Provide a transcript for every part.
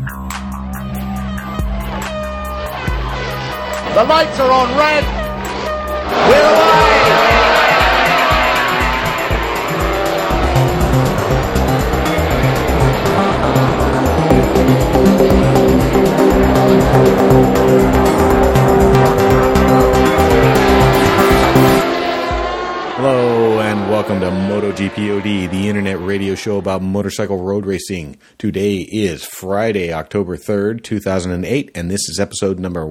The lights are on red. We're away. Hello and welcome to MotoGPOD, the internet radio show about motorcycle road racing. Today is Friday, October 3rd, 2008, and this is episode number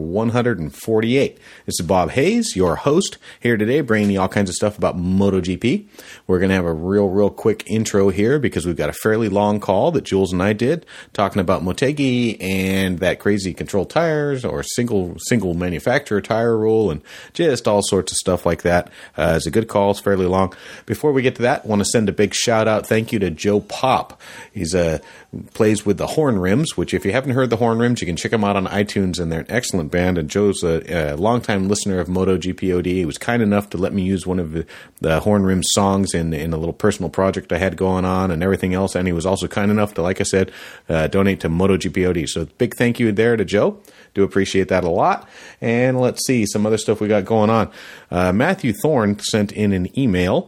148. This is Bob Hayes, your host, here today bringing you all kinds of stuff about MotoGP. We're going to have a real quick intro here because we've got a fairly long call that Jules and I did talking about Motegi and that crazy control tires or single manufacturer tire rule and just all sorts of stuff like that. It's a good call. It's fairly long. Before we get to that, I want to send a big shout out. Thank you to Joe Pop. He's plays with the Horn Rims, which if you haven't heard the Horn Rims, you can check them out on iTunes, and they're an excellent band. And Joe's a longtime listener of MotoGPOD. He was kind enough to let me use one of the Horn Rims songs in a little personal project I had going on and everything else. And he was also kind enough to, like I said, donate to MotoGPOD. So big thank you there to Joe. Do appreciate that a lot. And let's see some other stuff we got going on. Matthew Thorne sent in an email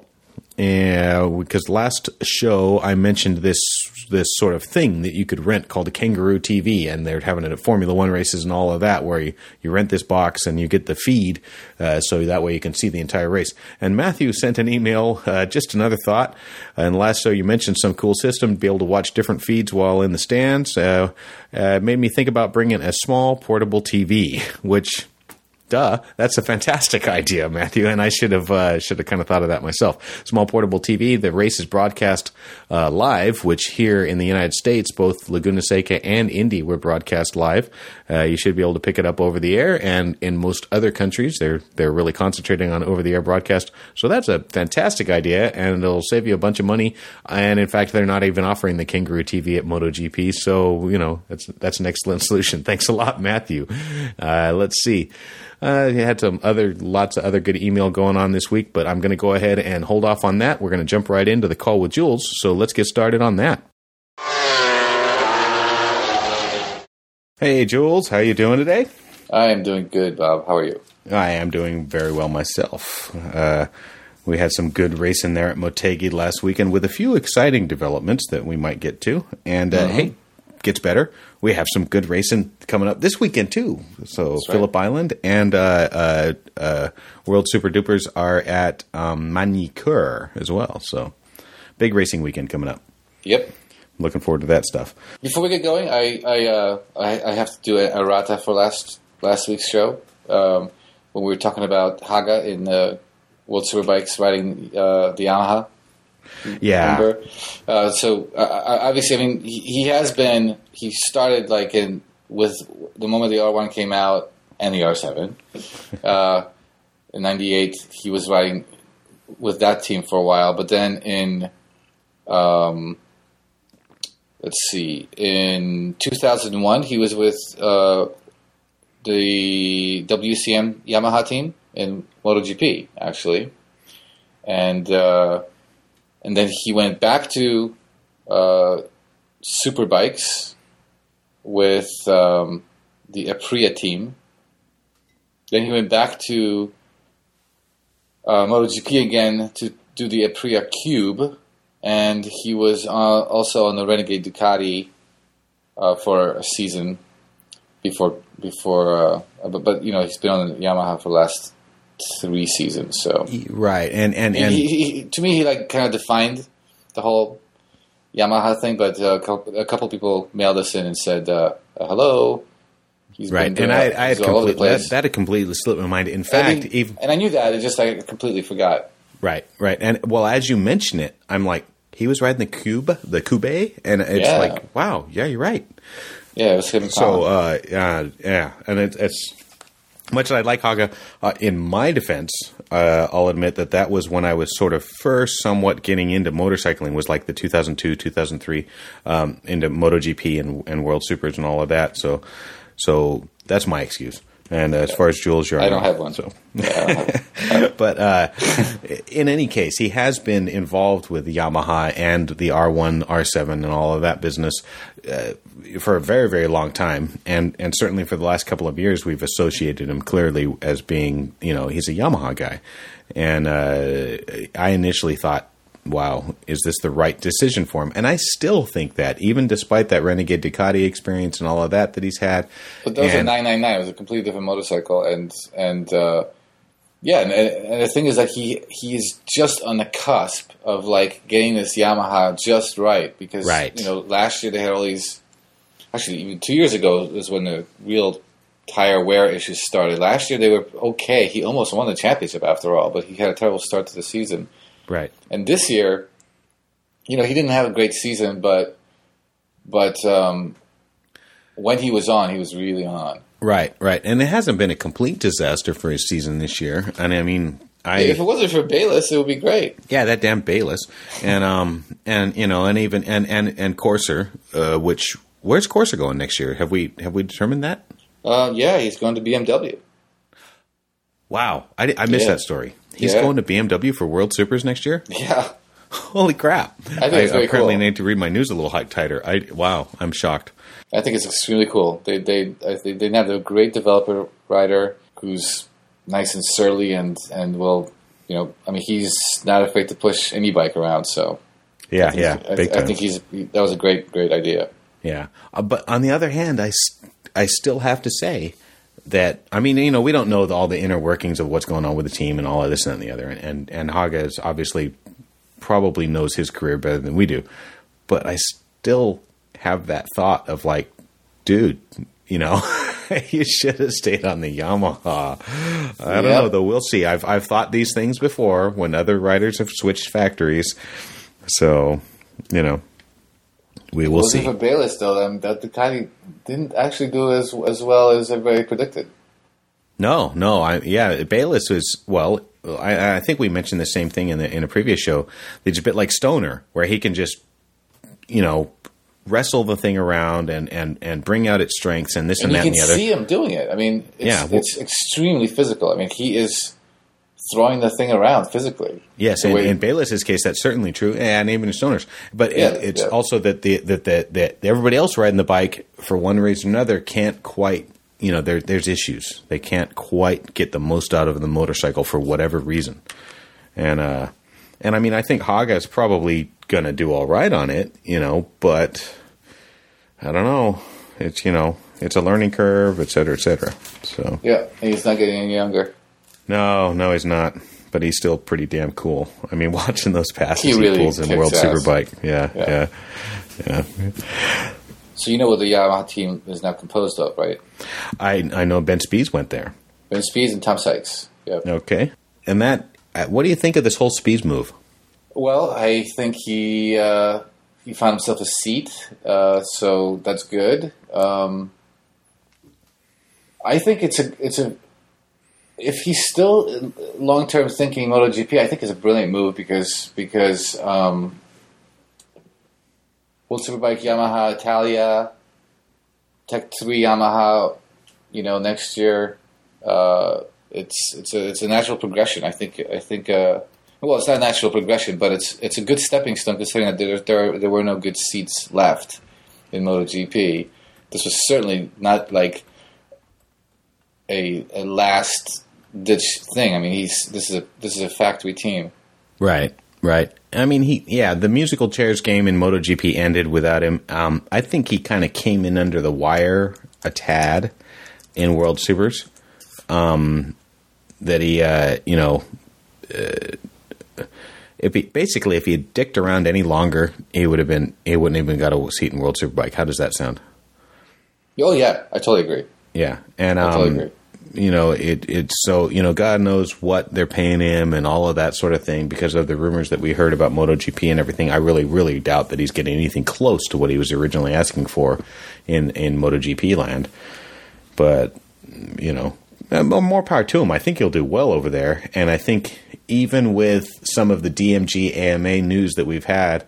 because last show I mentioned this sort of thing that you could rent called a Kangaroo TV, and they're having it at Formula One races and all of that, where you rent this box and you get the feed, so that way you can see the entire race. And Matthew sent an email, just another thought. And last show you mentioned some cool system to be able to watch different feeds while in the stands. Made me think about bringing a small portable TV, which... Duh, that's a fantastic idea, Matthew, and I should have kind of thought of that myself. Small portable TV, the race is broadcast live, which here in the United States, both Laguna Seca and Indy were broadcast live. You should be able to pick it up over the air, and in most other countries, they're really concentrating on over-the-air broadcast. So that's a fantastic idea, and it'll save you a bunch of money. And in fact, they're not even offering the Kangaroo TV at MotoGP, so that's an excellent solution. Thanks a lot, Matthew. Let's see. You had lots of other good email going on this week, but I'm going to go ahead and hold off on that. We're going to jump right into the call with Jules, so let's get started on that. Hey, Jules, how are you doing today? I am doing good, Bob. How are you? I am doing very well myself. We had some good racing there at Motegi last weekend with a few exciting developments that we might get to, and hey, gets better. We have some good racing coming up this weekend, too. So that's Phillip right. Island and World Super Dupers are at Manicure as well. So big racing weekend coming up. Yep. Looking forward to that stuff. Before we get going, I have to do an errata for last week's show. When we were talking about Haga in World Superbikes riding the Yamaha. Yeah. So obviously, I mean, he started with the moment the R1 came out and the R7. In '98, he was riding with that team for a while, but then in 2001, he was with the WCM Yamaha team in MotoGP, actually, and then he went back to Superbikes with the Aprilia team. Then he went back to MotoGP again to do the Aprilia Cube, and he was also on the Renegade Ducati for a season before. But he's been on the Yamaha for the last 3 seasons, so right, and he to me, he kind of defined the whole Yamaha thing. But a couple people mailed us in and said, "Hello." He's right, and I had that had completely slipped my mind. In fact, and I knew that, it just I completely forgot. Right, and well, as you mention it, I'm like, he was riding the Cube, and it's like, wow, yeah, you're right. Yeah, it was him. So, yeah, and it's. Much as I like Haga, in my defense, I'll admit that was when I was sort of first somewhat getting into motorcycling, was like the 2002, 2003, into MotoGP and World Supers and all of that. So that's my excuse. And as far as Jules, I don't have one. So. Yeah, I don't have But in any case, he has been involved with the Yamaha and the R1, R7, and all of that business for a very, very long time, and certainly for the last couple of years, we've associated him clearly as being, he's a Yamaha guy. And I initially thought, wow, is this the right decision for him? And I still think that, even despite that Renegade Ducati experience and all of that he's had. But those are 999. It was a completely different motorcycle, and the thing is that he's just on the cusp of like getting this Yamaha just right, because last year they had all these. Actually, even 2 years ago is when the real tire wear issues started. Last year they were okay. He almost won the championship after all, but he had a terrible start to the season. Right. And this year, he didn't have a great season, but when he was on, he was really on. Right. And it hasn't been a complete disaster for his season this year. And I mean, if it wasn't for Bayless, it would be great. Yeah, that damn Bayless. And Corser, which, where's Corser going next year? Have we determined that? Yeah, he's going to BMW. Wow. I missed that story. He's going to BMW for World Supers next year? Yeah. Holy crap. I think it's very apparently cool. need to read my news a little tighter. Wow, I'm shocked. I think it's extremely cool. They have a great developer writer who's nice and surly and will, he's not afraid to push any bike around. So I think that was a great idea. Yeah, but on the other hand, I still have to say that, we don't know all the inner workings of what's going on with the team and all of this and the other, and Haga is obviously probably knows his career better than we do, but I still have that thought of like, dude, you should have stayed on the Yamaha. I don't know, though. We'll see. I've thought these things before when other riders have switched factories, so we will see. For Bayless, though, that Ducati didn't actually do as well as everybody predicted. No. Bayless was, well, I think we mentioned the same thing in a previous show. It's a bit like Stoner, where he can just, wrestle the thing around and bring out its strengths and this and that and the other. You can see him doing it. It's extremely physical. He is throwing the thing around physically. Yes, and in Bayless's case, that's certainly true, and even in Stoner's. But it's also that that everybody else riding the bike, for one reason or another, can't quite. There's issues. They can't quite get the most out of the motorcycle for whatever reason. And I think Haga is probably going to do all right on it, but I don't know. It's, it's a learning curve, et cetera, et cetera. So. Yeah, he's not getting any younger. No, he's not. But he's still pretty damn cool. Watching those passes he really pulls in World Superbike. Yeah. So what the Yamaha team is now composed of, right? I know Ben Spies went there. Ben Spies and Tom Sykes. Yep. Okay. And what do you think of this whole Spies move? Well, I think he found himself a seat, so that's good. I think it's a if he's still long-term thinking MotoGP, I think it's a brilliant move because World Superbike Yamaha Italia, Tech 3 Yamaha, next year, it's a natural progression. I think. Well, it's not a natural progression, but it's a good stepping stone considering that there were no good seats left in MotoGP. This was certainly not like a last ditch thing. This is a factory team. Right. The musical chairs game in MotoGP ended without him. I think he kind of came in under the wire a tad in World Supers. That he, if he had dicked around any longer, he wouldn't even got a seat in World Superbike. How does that sound? Oh yeah, I totally agree. Yeah, and I totally agree. It's so, God knows what they're paying him and all of that sort of thing because of the rumors that we heard about MotoGP and everything. I really, really doubt that he's getting anything close to what he was originally asking for in MotoGP land. But, more power to him. I think he'll do well over there. And I think even with some of the DMG AMA news that we've had,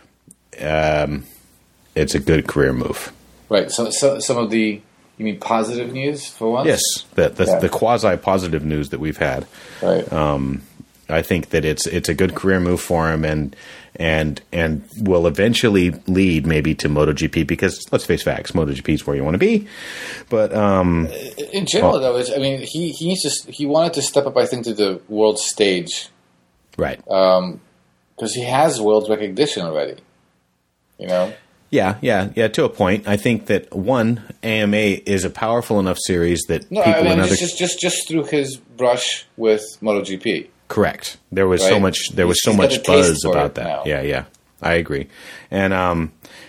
it's a good career move. Right. So some of the, you mean positive news for once? Yes, the quasi-positive news that we've had. Right. I think that it's a good career move for him, and will eventually lead maybe to MotoGP, because let's face facts, MotoGP is where you want to be. But in general, though, he wanted to step up, I think, to the world stage, right? Because he has world recognition already. You know. Yeah, to a point. I think that AMA is a powerful enough series that just through his brush with MotoGP. Correct. There was so much buzz about that. Now. Yeah. I agree. And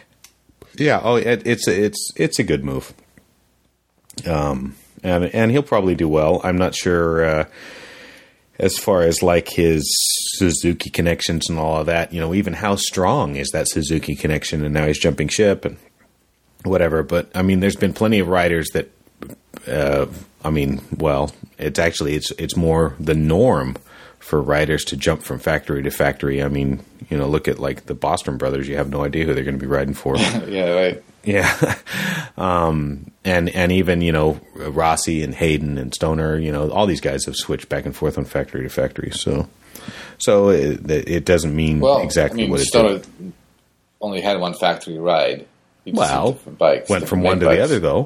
it's a good move. And he'll probably do well. I'm not sure as far as like his Suzuki connections and all of that, even how strong is that Suzuki connection, and now he's jumping ship and whatever. But I mean, there's been plenty of riders that, it's more the norm for riders to jump from factory to factory. I mean, look at like the Bostrom brothers. You have no idea who they're going to be riding for. Yeah, right. Yeah. And even, Rossi and Hayden and Stoner, all these guys have switched back and forth on factory to factory. So it doesn't mean what it Stoner only had one factory ride. Bikes, went from one to the other though.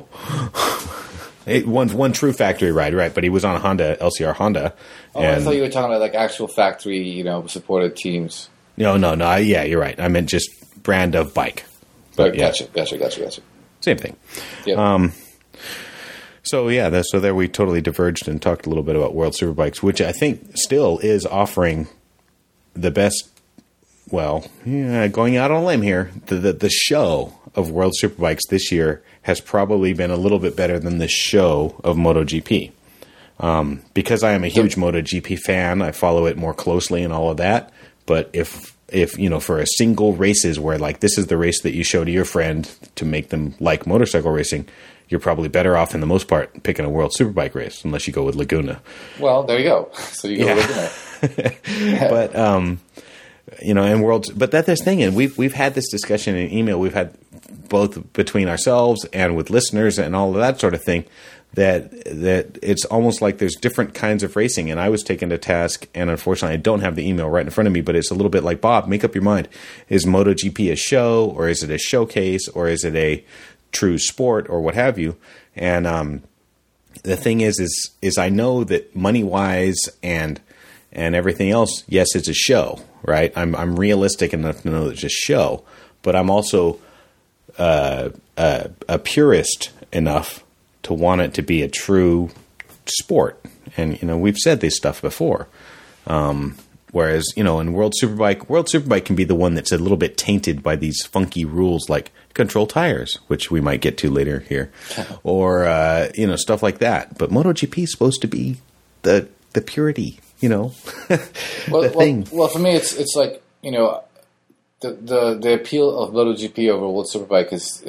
One true factory ride, right? But he was on LCR Honda. I thought you were talking about like actual factory, supported teams. No. Yeah, you're right. I meant just brand of bike. But Gotcha. Same thing. Yep. So there we totally diverged and talked a little bit about World Superbikes, which I think still is offering the best. Well, going out on a limb here, the show of World Superbikes this year has probably been a little bit better than the show of MotoGP. Because I am a huge MotoGP fan, I follow it more closely and all of that. But if for a single races where like this is the race that you show to your friend to make them like motorcycle racing, you're probably better off in the most part picking a World Superbike race, unless you go with Laguna. Well, there you go. So you go with Laguna. But and Worlds. But that's this thing, and we've had this discussion in email. We've had both between ourselves and with listeners and all of that sort of thing. That it's almost like there's different kinds of racing, and I was taken to task, and unfortunately I don't have the email right in front of me, but it's a little bit like, Bob, make up your mind. Is MotoGP a show, or is it a showcase, or is it a true sport, or what have you? And the thing is I know that money-wise and everything else, yes, it's a show, right? I'm realistic enough to know it's a show, but I'm also a purist enough to want it to be a true sport. And, we've said this stuff before. Whereas, in World Superbike can be the one that's a little bit tainted by these funky rules like control tires, which we might get to later here, or, stuff like that. But MotoGP is supposed to be the purity, the thing. Well, for me, it's like, the appeal of MotoGP over World Superbike is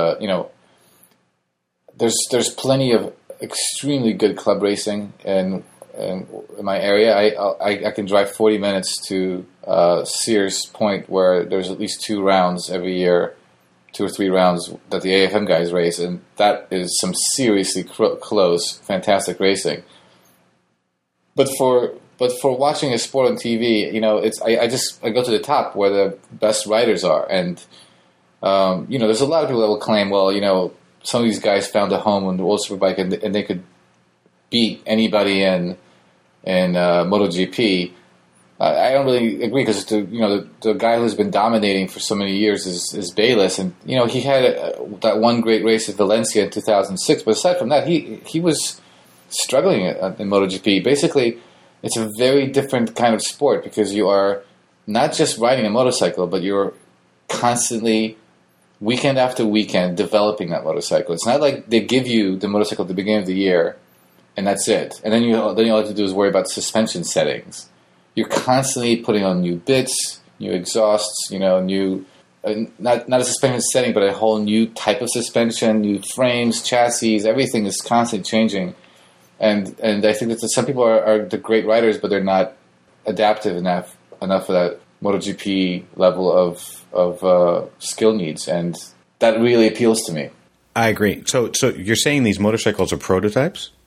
there's plenty of extremely good club racing in my area. I can drive 40 minutes to Sears Point, where there's at least 2 rounds every year, 2 or 3 rounds that the AFM guys race, and that is some seriously close, fantastic racing. But for watching a sport on TV, I go to the top where the best riders are, and there's a lot of people that will claim, well, some of these guys found a home on the World Superbike and they could beat anybody in MotoGP. I don't really agree, because the guy who's been dominating for so many years is Bayliss, and he had that one great race at Valencia in 2006. But aside from that, he was struggling in MotoGP. Basically, it's a very different kind of sport, because you are not just riding a motorcycle, but you're constantly, weekend after weekend, developing that motorcycle. It's not like they give you the motorcycle at the beginning of the year and that's it. And then all you have to do is worry about suspension settings. You're constantly putting on new bits, new exhausts, new not a suspension setting, but a whole new type of suspension, new frames, chassis. Everything is constantly changing. And I think that some people are the great riders, but they're not adaptive enough for that MotoGP level of skill needs, and that really appeals to me. I agree. So you're saying these motorcycles are prototypes?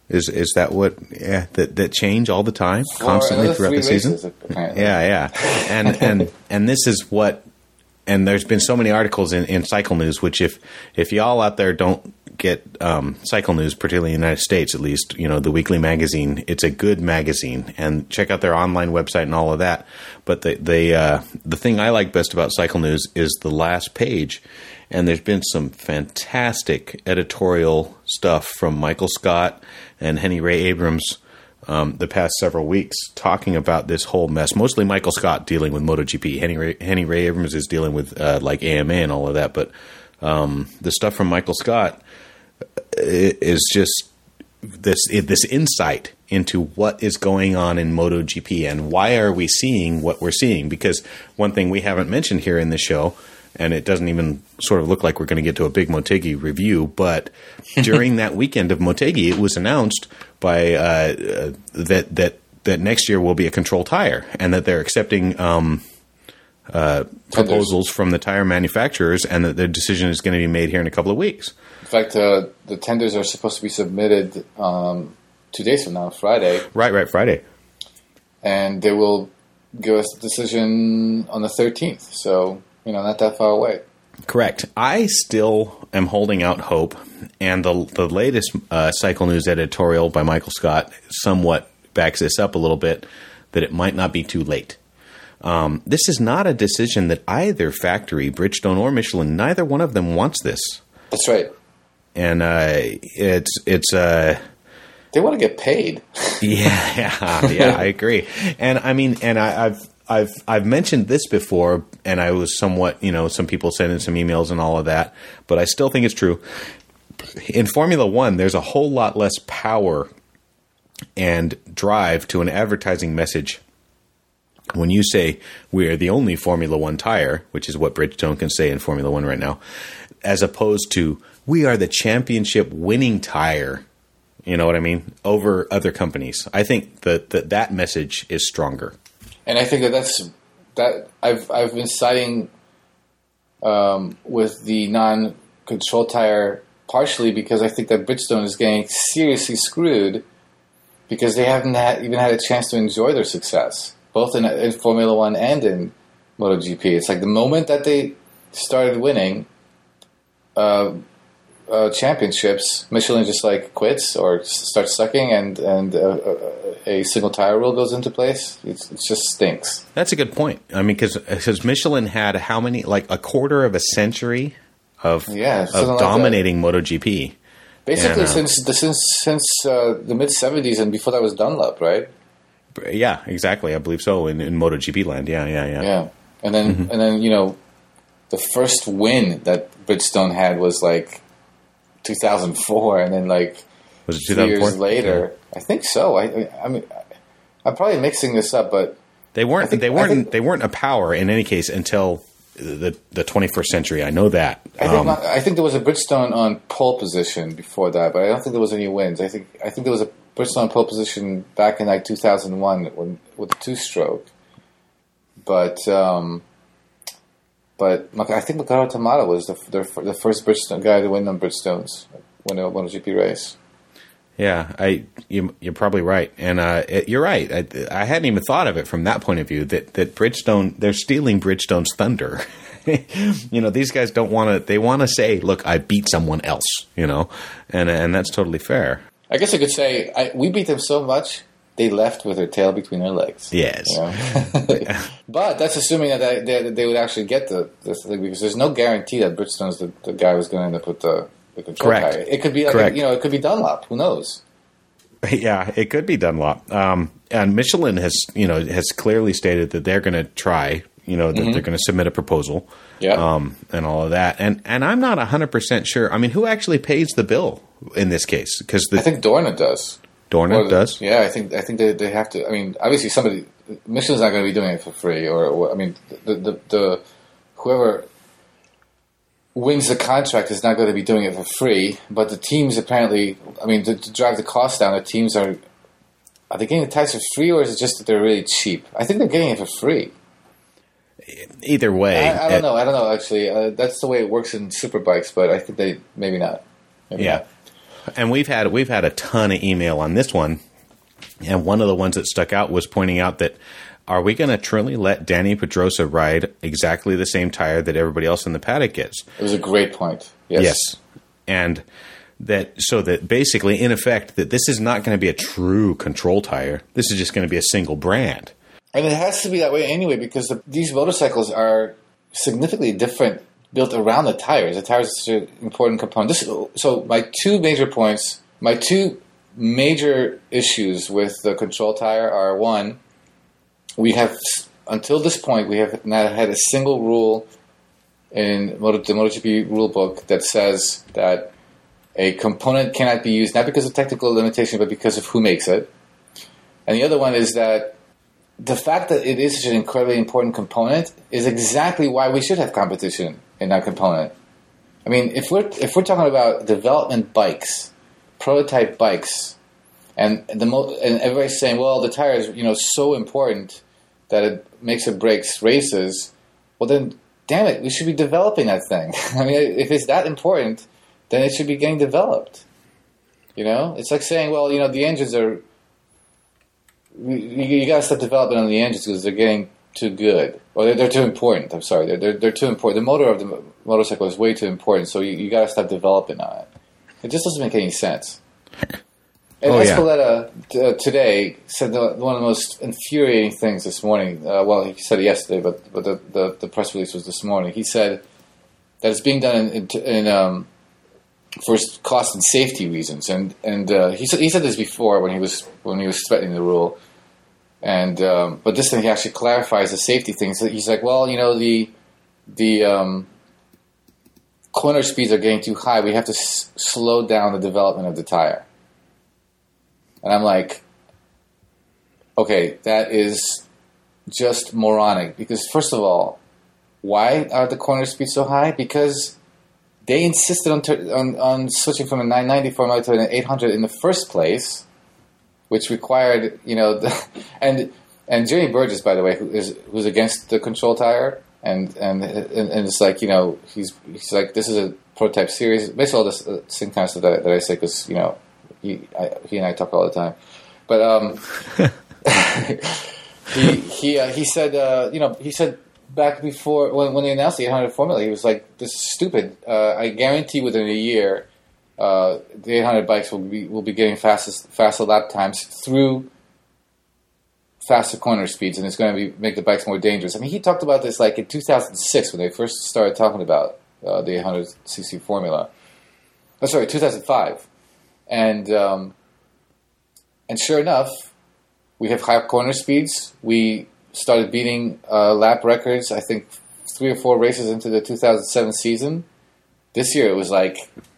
Is that what that change all the time, For constantly another throughout 3 the season? races, apparently. Yeah. And this is what. And there's been so many articles in Cycle News, which if y'all out there don't get Cycle News, particularly in the United States, at least, the weekly magazine, it's a good magazine, and check out their online website and all of that. But the thing I like best about Cycle News is the last page, and there's been some fantastic editorial stuff from Michael Scott and Henny Ray Abrams the past several weeks, talking about this whole mess. Mostly Michael Scott dealing with MotoGP. Henny Ray Abrams is dealing with like AMA and all of that. But the stuff from Michael Scott is just this insight into what is going on in MotoGP and why are we seeing what we're seeing. Because one thing we haven't mentioned here in the show, and it doesn't even sort of look like we're going to get to a big Motegi review, but during that weekend of Motegi, it was announced by that next year will be a control tire, and that they're accepting proposals from the tire manufacturers, and that their decision is going to be made here in a couple of weeks. In fact, the tenders are supposed to be submitted 2 days from now, Friday. Right, Friday. And they will give us a decision on the 13th. So, not that far away. Correct. I still am holding out hope, and the latest Cycle News editorial by Michael Scott somewhat backs this up a little bit, that it might not be too late. This is not a decision that either factory, Bridgestone or Michelin, neither one of them wants this. That's right. And it's they want to get paid. Yeah, I agree. And I mean, and I've mentioned this before, and I was somewhat, some people sent in some emails and all of that, but I still think it's true. In Formula One, there's a whole lot less power and drive to an advertising message when you say we are the only Formula One tire, which is what Bridgestone can say in Formula One right now, as opposed to we are the championship winning tire. You know what I mean? Over other companies. I think that message is stronger. And I think that I've been siding with the non-control tire partially because I think that Bridgestone is getting seriously screwed because they haven't even had a chance to enjoy their success, both in Formula One and in MotoGP. It's like the moment that they started winning championships, Michelin just quits or starts sucking, and a single tire rule goes into place. It just stinks. That's a good point. I mean, because Michelin had how many, a quarter of a century of dominating MotoGP. Basically, since the mid '70s, and before that was Dunlop, right? Yeah, exactly. I believe so in MotoGP land. Yeah. And then the first win that Bridgestone had was 2004, and then was it 2004? 3 years later, I think so. I mean, I'm probably mixing this up, but they weren't a power in any case until the 21st century. I know that. I think there was a Bridgestone on pole position before that, but I don't think there was any wins. I think there was a Bridgestone on pole position back in 2001 with a two-stroke, but I think Makoto Tamada was the first Bridgestone guy to win on Bridgestones, win a MotoGP race. Yeah, you're probably right, and you're right. I hadn't even thought of it from that point of view. That Bridgestone, they're stealing Bridgestone's thunder. These guys don't want to. They want to say, "Look, I beat someone else," and that's totally fair. I guess I could say we beat them so much they left with their tail between their legs. Yes, but that's assuming that they would actually get this thing, because there's no guarantee that Bridgestone's the guy who's going to end up with the control Correct. tire. It could be it could be Dunlop. Who knows? Yeah, it could be Dunlop. And Michelin has clearly stated that they're going to try. That they're going to submit a proposal. Yeah. And all of that. And I'm not 100% sure. I mean, who actually pays the bill in this case? Because I think Dorna does. Dorna does? Yeah, I think they have to. I mean, obviously Michelin's not going to be doing it for free, or I mean, the whoever wins the contract is not going to be doing it for free. But the teams apparently, I mean, to drive the cost down, the teams are they getting the tires for free, or is it just that they're really cheap? I think they're getting it for free. Either way, I don't know. Actually, that's the way it works in superbikes, but I think maybe not. Maybe not. And we've had a ton of email on this one, and one of the ones that stuck out was pointing out that, are we going to truly let Danny Pedrosa ride exactly the same tire that everybody else in the paddock gets? It was a great point. Yes. And that basically, in effect, that this is not going to be a true control tire. This is just going to be a single brand. And it has to be that way anyway, because these motorcycles are significantly different built around the tires. The tires is an important component. So my two major issues with the control tire are, one, we have, until this point, we have not had a single rule in the MotoGP rule book that says that a component cannot be used, not because of technical limitation, but because of who makes it. And the other one is that the fact that it is such an incredibly important component is exactly why we should have competition in that component. I mean, if we're talking about development bikes, prototype bikes, and everybody's saying, well, the tire is so important that it makes or breaks races, well then, damn it, we should be developing that thing. I mean, if it's that important, then it should be getting developed. It's like saying, well, the engines are. You got to stop developing on the engines because they're getting too good, or they're too important. I'm sorry, they're too important. The motor of the motorcycle is way too important, so you got to stop developing on it. It just doesn't make any sense. And Espoleta today said one of the most infuriating things this morning. Well, he said it yesterday, but the press release was this morning. He said that it's being done in for cost and safety reasons, and he said this before when he was threatening the rule, and but this time he actually clarifies the safety things. So he's like, well, the corner speeds are getting too high. We have to slow down the development of the tire. And I'm like, okay, that is just moronic. Because first of all, why are the corner speeds so high? Because they insisted on switching from a 990 formula to an 800 in the first place, which required, and Jeremy Burgess, by the way, who's against the control tire, and it's like, he's like, this is a prototype series. Basically, all this same kind of stuff that I say because he and I talk all the time, but he said back before when they announced the 800 formula, he was like, "This is stupid. I guarantee within a year, the 800 bikes will be getting faster lap times through faster corner speeds, and it's going to make the bikes more dangerous." I mean, he talked about this like in 2006 when they first started talking about the 800cc formula. Oh, sorry, 2005. And sure enough, we have higher corner speeds. We started beating lap records, I think, 3 or 4 races into the 2007 season. This year it was like,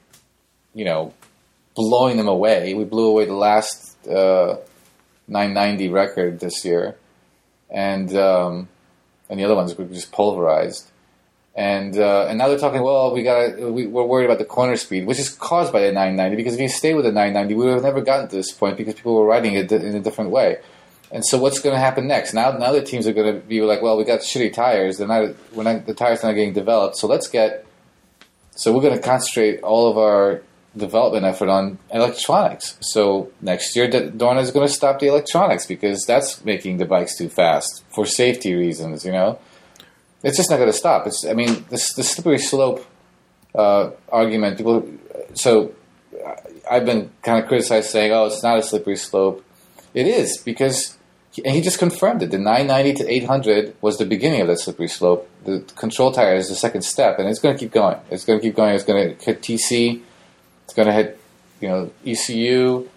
blowing them away. We blew away the last 990 record this year. And the other ones were just pulverized. And now they're talking, well, we're worried about the corner speed, which is caused by the 990, because if you stay with the 990, we would have never gotten to this point because people were riding it in a different way. And so what's going to happen next? Now the teams are going to be like, well, we got shitty tires. The tires are not getting developed, so we're going to concentrate all of our development effort on electronics. So next year, Dorna is going to stop the electronics because that's making the bikes too fast for safety reasons, It's just not going to stop. The slippery slope argument. So I've been kind of criticized saying, "Oh, it's not a slippery slope." It is, because he just confirmed it. The 990 to 800 was the beginning of that slippery slope. The control tire is the second step, and it's going to keep going. It's going to keep going. It's going to hit TC. It's going to hit, ECU.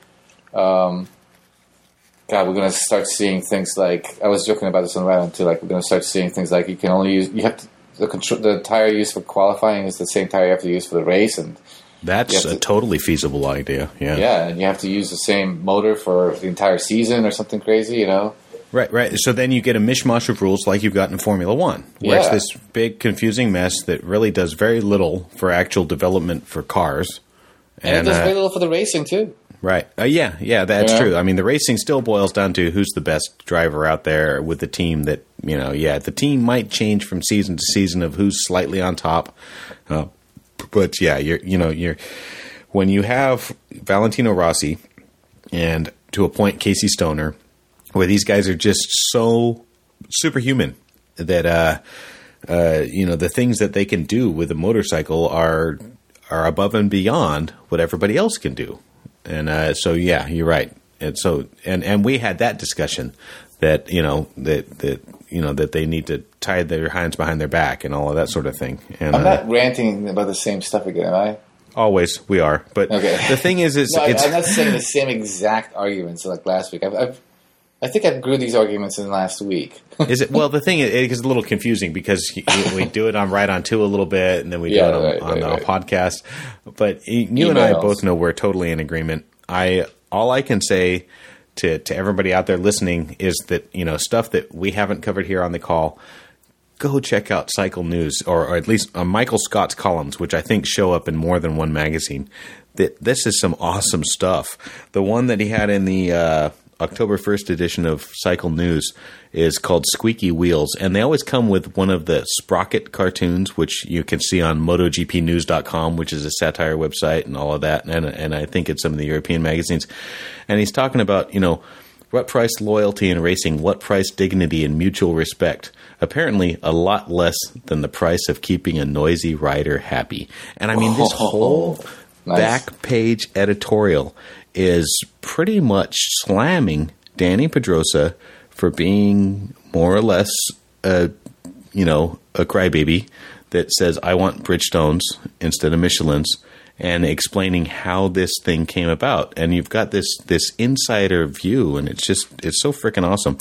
God, we're going to start seeing things like, I was joking about this on Ride too, like we're going to start seeing things like the tire used for qualifying is the same tire you have to use for the race, and that's a totally feasible idea. Yeah. Yeah, and you have to use the same motor for the entire season or something crazy, Right. So then you get a mishmash of rules like you've got in Formula One, where it's this big confusing mess that really does very little for actual development for cars. And it does very little for the racing too. Right. Yeah, that's true. I mean, the racing still boils down to who's the best driver out there with the team that, the team might change from season to season of who's slightly on top. But yeah, when you have Valentino Rossi and to a point Casey Stoner, where these guys are just so superhuman that the things that they can do with a motorcycle are above and beyond what everybody else can do. And so yeah, you're right. And so and we had that discussion that that they need to tie their hands behind their back and all of that sort of thing. And I'm not ranting about the same stuff again, am I? Always we are, but okay. The thing is no, I'm not saying the same exact arguments like last week. I think I grew these arguments in the last week. Is it? Well, the thing is, it's a little confusing because we do it on Right On 2 a little bit, and then we do it on the podcast. But you and I both know we're totally in agreement. All I can say to everybody out there listening is that, stuff that we haven't covered here on the call, go check out Cycle News, or at least Michael Scott's columns, which I think show up in more than one magazine. This is some awesome stuff. The one that he had in the October 1st edition of Cycle News is called Squeaky Wheels, and they always come with one of the Sprocket cartoons, which you can see on MotoGPnews.com, which is a satire website and all of that, and I think it's some of the European magazines. And he's talking about, what price loyalty in racing, what price dignity and mutual respect. Apparently a lot less than the price of keeping a noisy rider happy. And I mean, this whole back page editorial is pretty much slamming Danny Pedrosa for being more or less a crybaby that says, I want Bridgestones instead of Michelin's, and explaining how this thing came about. And you've got this insider view, and it's so freaking awesome.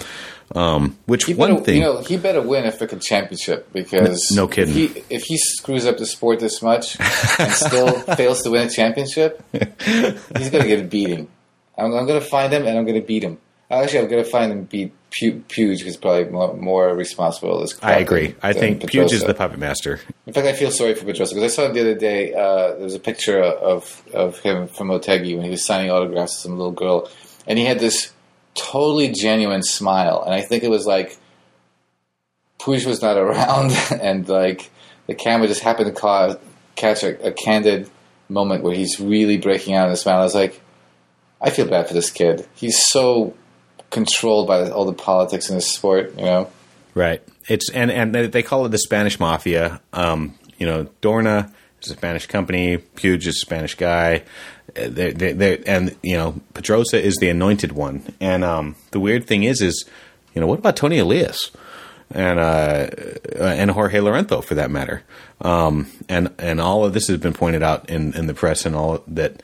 He better win a freaking championship, because no kidding. If he screws up the sport this much and still fails to win a championship, he's going to get a beating. I'm going to find him and I'm going to beat him. Actually, I'm going to find him beat Puig, who's probably more responsible. I agree. I think Puig is the puppet master. In fact, I feel sorry for Pedrosa, because I saw him the other day. There was a picture of him from Motegi when he was signing autographs to some little girl, and he had this totally genuine smile. And I think it was like Puig was not around, and like the camera just happened to catch a candid moment where he's really breaking out in a smile. I was like, I feel bad for this kid. He's so controlled by all the politics in this sport, Right. It's and they call it the Spanish mafia. Dorna is a Spanish company. Puig is a Spanish guy. And Pedrosa is the anointed one. And the weird thing is what about Tony Elias and Jorge Lorenzo, for that matter? And all of this has been pointed out in the press, and all that.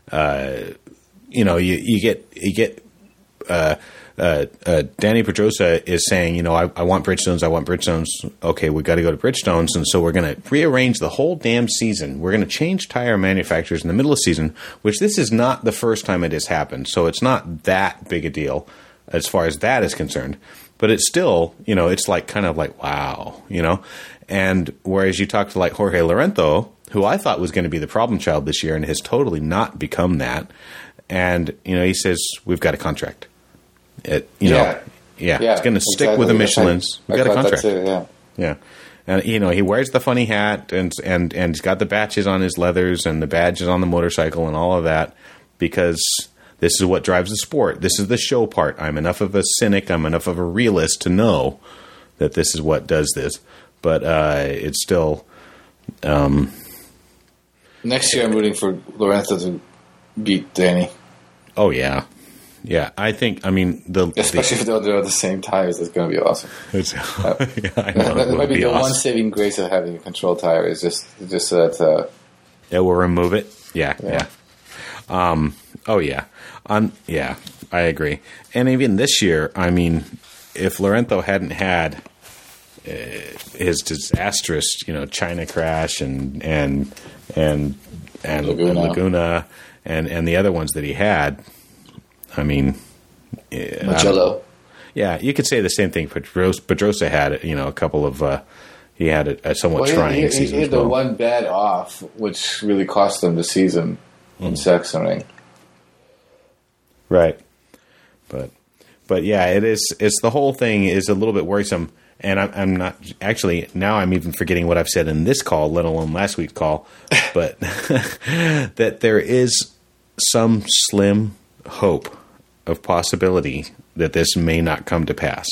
You get Danny Pedrosa is saying, I want Bridgestones, Okay, we got to go to Bridgestones, and so we're going to rearrange the whole damn season. We're going to change tire manufacturers in the middle of the season, which this is not the first time it has happened, so it's not that big a deal as far as that is concerned. But it's still, it's like kind of like, wow, And whereas you talk to like Jorge Lorenzo, who I thought was going to be the problem child this year and has totally not become that. And, he says, we've got a contract. It's going to stick with the Michelin's. We've got a contract. Yeah. And, he wears the funny hat and he's got the batches on his leathers and the badges on the motorcycle and all of that, because this is what drives the sport. This is the show part. I'm enough of a cynic. I'm enough of a realist to know that this is what does this. But it's still... Next year I'm rooting for Lorenzo to beat Danny. Oh, yeah. Yeah, especially if they're on the same tires, it's going to be awesome. I know. That might be the one saving grace of having a control tire, is just so that... it will remove it? Yeah. Oh, yeah. Yeah, I agree. And even this year, if Lorenzo hadn't had his disastrous, China crash and Laguna and the other ones that he had, Mugello. Yeah, you could say the same thing. Pedrosa had, a couple of. He had a somewhat trying season. He had the one bad off, which really cost them the season in Sachsenring. Right, but yeah, it is. It's the whole thing is a little bit worrisome. And I'm not actually now. I'm even forgetting what I've said in this call, let alone last week's call. But that there is some slim hope of possibility that this may not come to pass.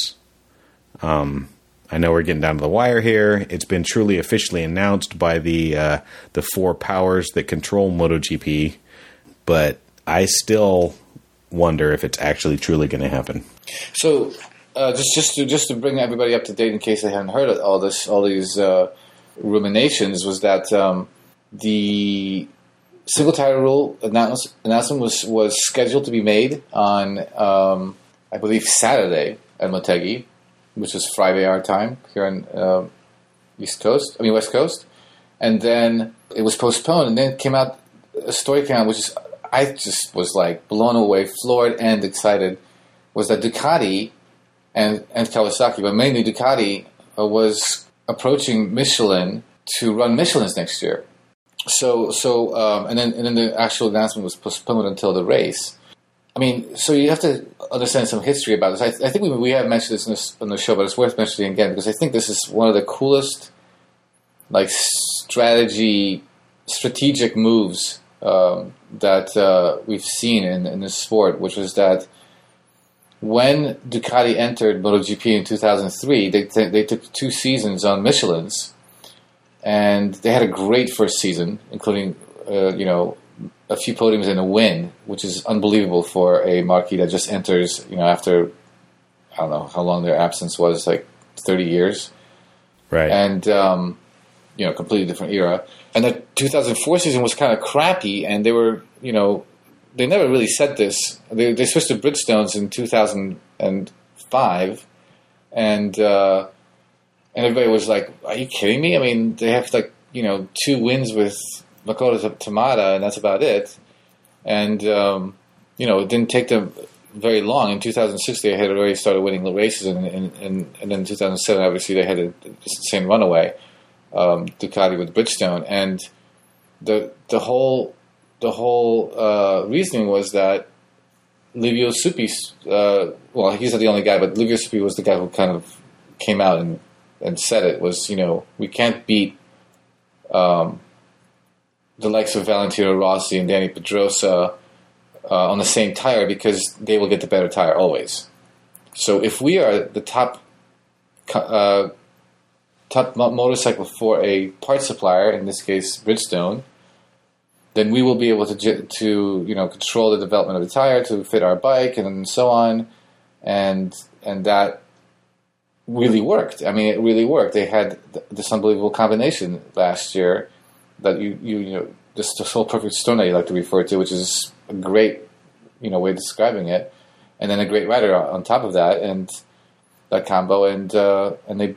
I know we're getting down to the wire here. It's been truly officially announced by the four powers that control MotoGP, but I still wonder if it's actually truly going to happen. So, just to bring everybody up to date in case they haven't heard of all these ruminations, was that the single tire rule announcement was scheduled to be made on I believe Saturday at Motegi, which was Friday our time here on West Coast, and then it was postponed, and then it came out a story account which is I just was like blown away, floored, and excited. Was that Ducati and Kawasaki, but mainly Ducati, was approaching Michelin to run Michelin's next year. So and then the actual announcement was postponed until the race. I mean, so you have to understand some history about this. I think we have mentioned this on the show, but it's worth mentioning again because I think this is one of the coolest, like, strategic moves that we've seen in this sport, which was that when Ducati entered MotoGP in 2003, they took 2 seasons on Michelin's, and they had a great first season, including a few podiums and a win, which is unbelievable for a marquee that just enters after I don't know how long their absence was, like 30 years, right? And completely different era. And the 2004 season was kind of crappy, and they were they never really said this. They switched to Bridgestones in 2005, and everybody was like, "Are you kidding me?" I mean, they have 2 wins with Makoto Tamada, and that's about it. And it didn't take them very long. In 2006, they had already started winning the races, and then in 2007, obviously, they had a insane runaway. Ducati with Bridgestone, and the whole reasoning was that Livio Suppi, he's not the only guy, but Livio Suppi was the guy who kind of came out and said it was, we can't beat the likes of Valentino Rossi and Danny Pedrosa on the same tire because they will get the better tire always. So if we are the top motorcycle for a parts supplier, in this case Bridgestone, then we will be able to control the development of the tire to fit our bike and so on, and that really worked. I mean, it really worked. They had this unbelievable combination last year that this whole perfect storm that you like to refer to, which is a great way of describing it, and then a great rider on top of that, and that combo, and they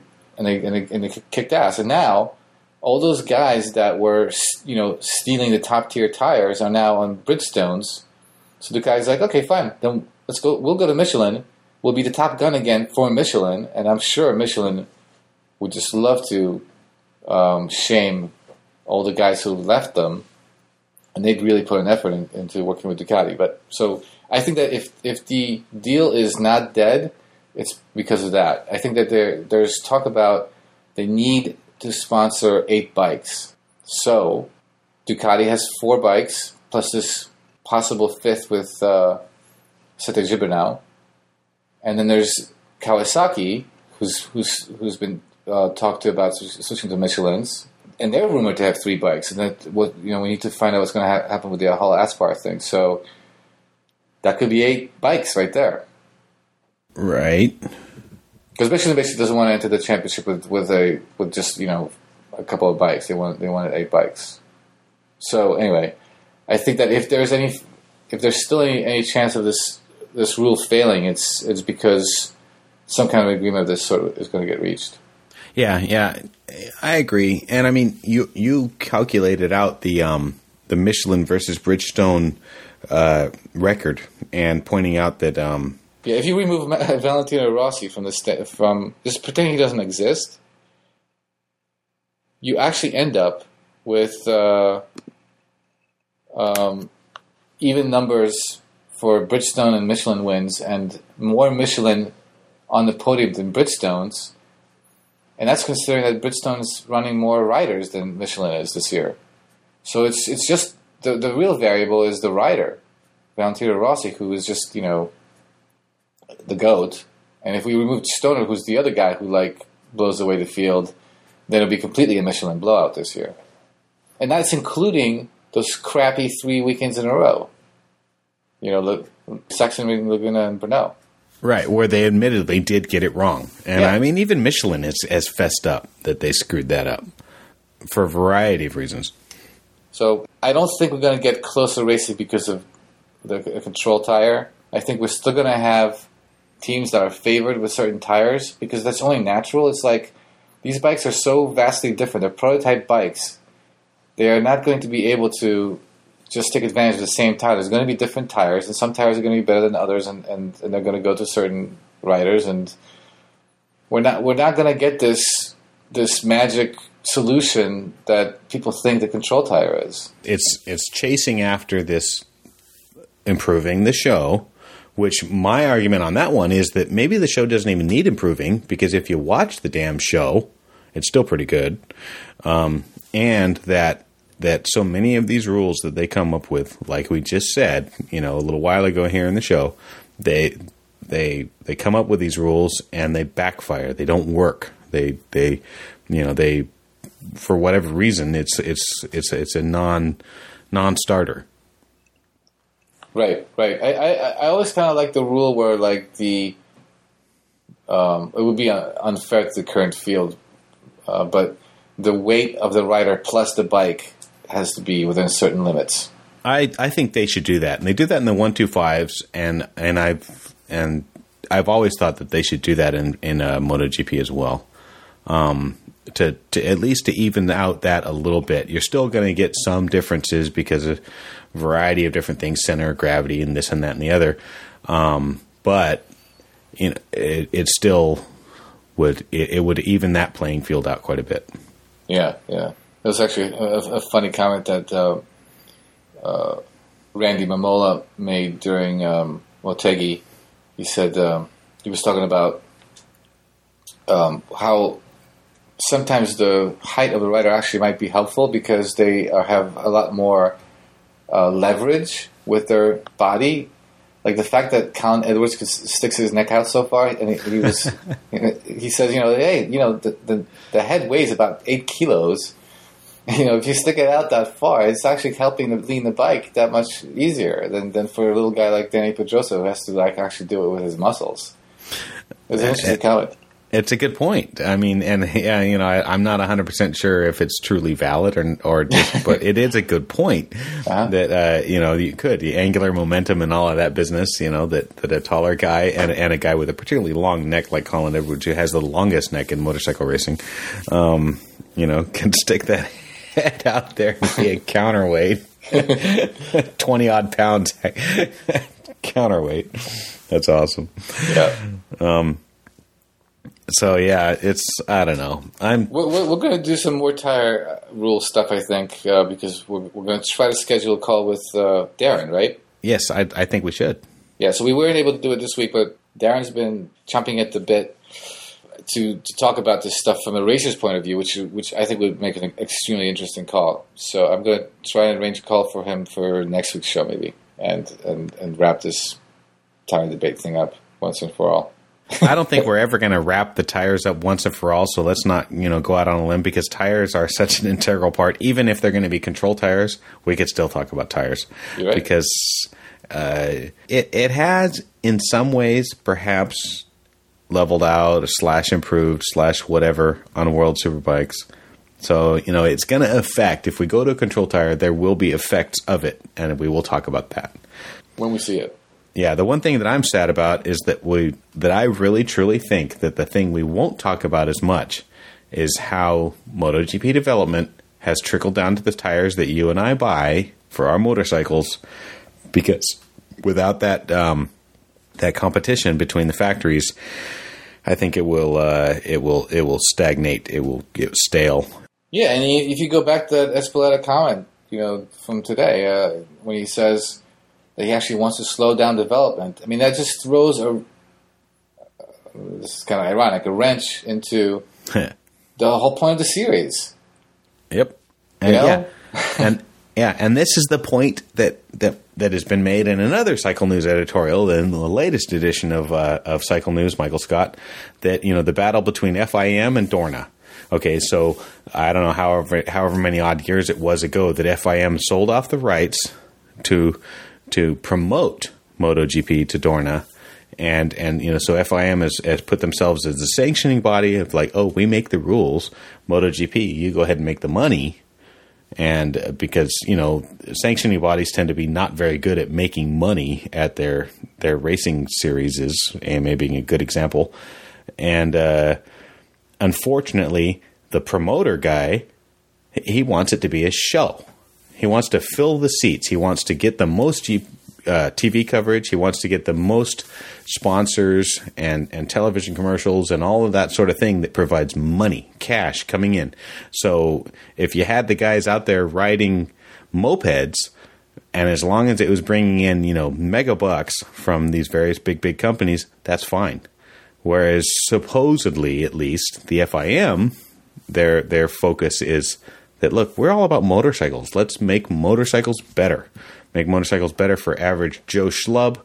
kicked ass. And now all those guys that were stealing the top tier tires are now on Bridgestones. So the guy's like, okay, fine, then let's go. We'll go to Michelin. We'll be the top gun again for Michelin, and I'm sure Michelin would just love to shame all the guys who left them, and they'd really put an effort into working with Ducati. But so I think that if the deal is not dead, it's because of that. I think that there's talk about they need to sponsor 8 bikes. So Ducati has 4 bikes plus this possible 5th with Sete Gibernau, and then there's Kawasaki, who's been talked to about switching to Michelin's, and they're rumored to have 3 bikes. And that we need to find out what's going to happen with the Hall Aspar thing. So that could be 8 bikes right there. Right. Because Michelin basically doesn't want to enter the championship with just a couple of bikes. They wanted 8 bikes. So anyway, I think that if there's still any chance of this rule failing, it's because some kind of agreement of this sort is going to get reached. Yeah, I agree. And I mean, you calculated out the Michelin versus Bridgestone record, and pointing out that. Yeah, if you remove Valentino Rossi from just pretending he doesn't exist, you actually end up with even numbers for Bridgestone and Michelin wins, and more Michelin on the podium than Bridgestones, And that's considering that Bridgestone's running more riders than Michelin is this year. So it's just the real variable is the rider, Valentino Rossi, who is just, the GOAT. And if we remove Stoner, who's the other guy who blows away the field, then it'll be completely a Michelin blowout this year. And that's including those crappy 3 weekends in a row. Saxon, Laguna, and Brno. Right, where they admittedly did get it wrong. And I mean, even Michelin has fessed up that they screwed that up for a variety of reasons. So I don't think we're going to get closer racing because of the control tire. I think we're still going to have teams that are favored with certain tires because that's only natural. It's like these bikes are so vastly different. They're prototype bikes. They are not going to be able to just take advantage of the same tire. There's going to be different tires, and some tires are going to be better than others, and they're going to go to certain riders. And we're not going to get this magic solution that people think the control tire is. It's chasing after this improving the show, which my argument on that one is that maybe the show doesn't even need improving, because if you watch the damn show, it's still pretty good. And that so many of these rules that they come up with, like we just said, a little while ago here in the show, they come up with these rules and they backfire. They don't work. They for whatever reason, it's a non-starter. Right. I always kind of like the rule where it would be unfair to the current field, but the weight of the rider plus the bike has to be within certain limits. I think they should do that, and they do that in the 125s, and I've always thought that they should do that in MotoGP as well. To at least to even out that a little bit. You're still going to get some differences because of a variety of different things, center of gravity and this and that and the other. But it still would even that playing field out quite a bit. Yeah. It was actually a funny comment that Randy Mamola made during Motegi. He said he was talking about how sometimes the height of the rider actually might be helpful because they have a lot more leverage with their body. Like the fact that Colin Edwards sticks his neck out so far, and he was, he says, hey, the head weighs about 8 kilos. If you stick it out that far, it's actually helping to lean the bike that much easier than for a little guy like Danny Pedrosa who has to actually do it with his muscles. It's an interesting comment. It's a good point. I mean, and I'm not 100% sure if it's truly valid or just, but it is a good point that, you could, the angular momentum and all of that business, that a taller guy and a guy with a particularly long neck like Colin Edwards, who has the longest neck in motorcycle racing, can stick that head out there and be a counterweight, 20 odd pounds counterweight. That's awesome. Yeah. So yeah, I don't know. We're going to do some more tire rule stuff, I think, because we're going to try to schedule a call with Darren, right? Yes, I think we should. Yeah, so we weren't able to do it this week, but Darren's been chomping at the bit to talk about this stuff from a racer's point of view, which I think would make an extremely interesting call. So I'm going to try and arrange a call for him for next week's show, maybe, and wrap this tire debate thing up once and for all. I don't think we're ever going to wrap the tires up once and for all, so let's not, go out on a limb, because tires are such an integral part. Even if they're going to be control tires, we could still talk about tires. You're right. Because it has, in some ways, perhaps leveled out / improved / whatever on World Superbikes. So, it's going to affect, if we go to a control tire, there will be effects of it, and we will talk about that when we see it. Yeah, the one thing that I'm sad about is that I really truly think that the thing we won't talk about as much is how MotoGP development has trickled down to the tires that you and I buy for our motorcycles, because without that that competition between the factories, I think it will stagnate. It will get stale. Yeah, and if you go back to that Espeleta comment, from today, when he says that he actually wants to slow down development. I mean, that just throws this is kind of ironic, a wrench into the whole point of the series. Yep. And You know? and this is the point that has been made in another Cycle News editorial in the latest edition of Cycle News, Michael Scott, that the battle between FIM and Dorna. Okay, so I don't know however many odd years it was ago that FIM sold off the rights to promote MotoGP to Dorna. And so FIM has put themselves as the sanctioning body of like, oh, we make the rules. MotoGP, you go ahead and make the money. And because, sanctioning bodies tend to be not very good at making money at their racing series, AMA being a good example. And unfortunately, the promoter guy, he wants it to be a show. He wants to fill the seats. He wants to get the most TV coverage. He wants to get the most sponsors and television commercials and all of that sort of thing that provides money, cash coming in. So if you had the guys out there riding mopeds, and as long as it was bringing in, mega bucks from these various big companies, that's fine. Whereas supposedly, at least, the FIM, their focus is that, look, we're all about motorcycles. Let's make motorcycles better. Make motorcycles better for average Joe Schlub.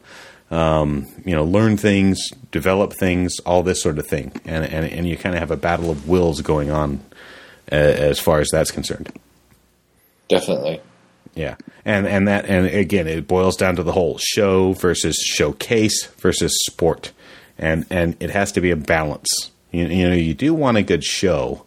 Learn things, develop things, all this sort of thing. And you kind of have a battle of wills going on as far as that's concerned. Definitely. Yeah. And again, it boils down to the whole show versus showcase versus sport. And it has to be a balance. You do want a good show.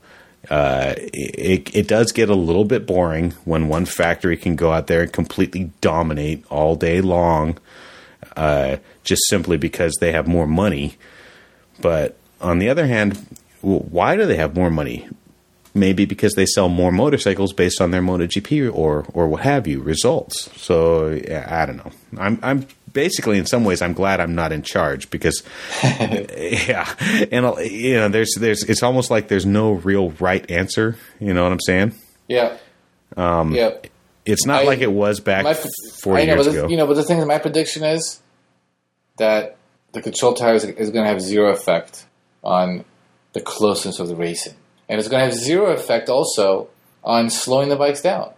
It does get a little bit boring when one factory can go out there and completely dominate all day long, just simply because they have more money. But on the other hand, why do they have more money? Maybe because they sell more motorcycles based on their MotoGP or what have you results. So yeah, I don't know. I'm basically, in some ways, I'm glad I'm not in charge because, yeah, and there's it's almost like there's no real right answer. You know what I'm saying? Yeah. Yeah. It's not like it was back 4 years ago. But the thing, my prediction is that the control tower is going to have zero effect on the closeness of the racing. And it's going to have zero effect also on slowing the bikes down.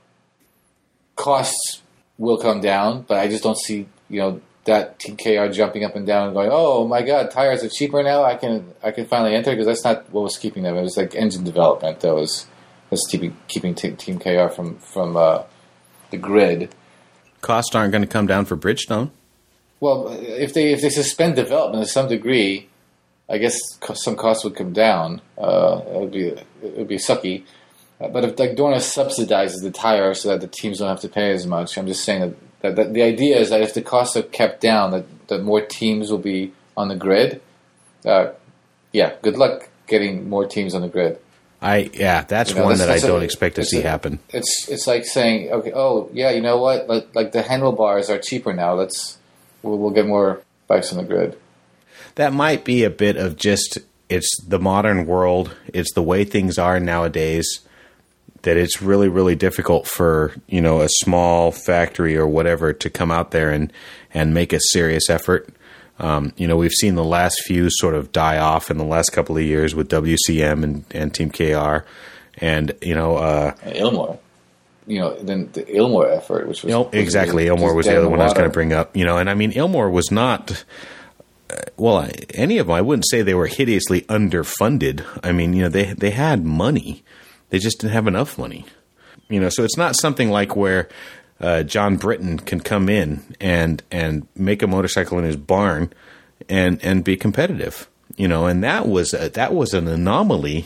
Costs will come down, but I just don't see, that Team KR jumping up and down and going, oh my God, tires are cheaper now. I can finally enter, because that's not what was keeping them. It was like engine development that was keeping Team KR from the grid. Costs aren't going to come down for Bridgestone. Well, if they suspend development to some degree, I guess some costs would come down. It would be sucky. But if Dorna subsidizes the tire so that the teams don't have to pay as much, I'm just saying that the idea is that if the costs are kept down, that more teams will be on the grid. Good luck getting more teams on the grid. That's one that I don't expect to see happen. It's like saying, okay, oh yeah, you know what? Like the handlebars are cheaper now. We'll get more bikes on the grid. That might be a bit of just, it's the modern world, it's the way things are nowadays, that it's really, really difficult for, a small factory or whatever to come out there and make a serious effort. We've seen the last few sort of die off in the last couple of years with WCM and Team KR. And, Ilmor. Then the Ilmor effort, which was... Exactly, Ilmor was the other one I was going to bring up. And I mean, Ilmor was not... any of them, I wouldn't say they were hideously underfunded. I mean, they had money. They just didn't have enough money. So it's not something like where John Britton can come in and make a motorcycle in his barn and be competitive. And that was an anomaly,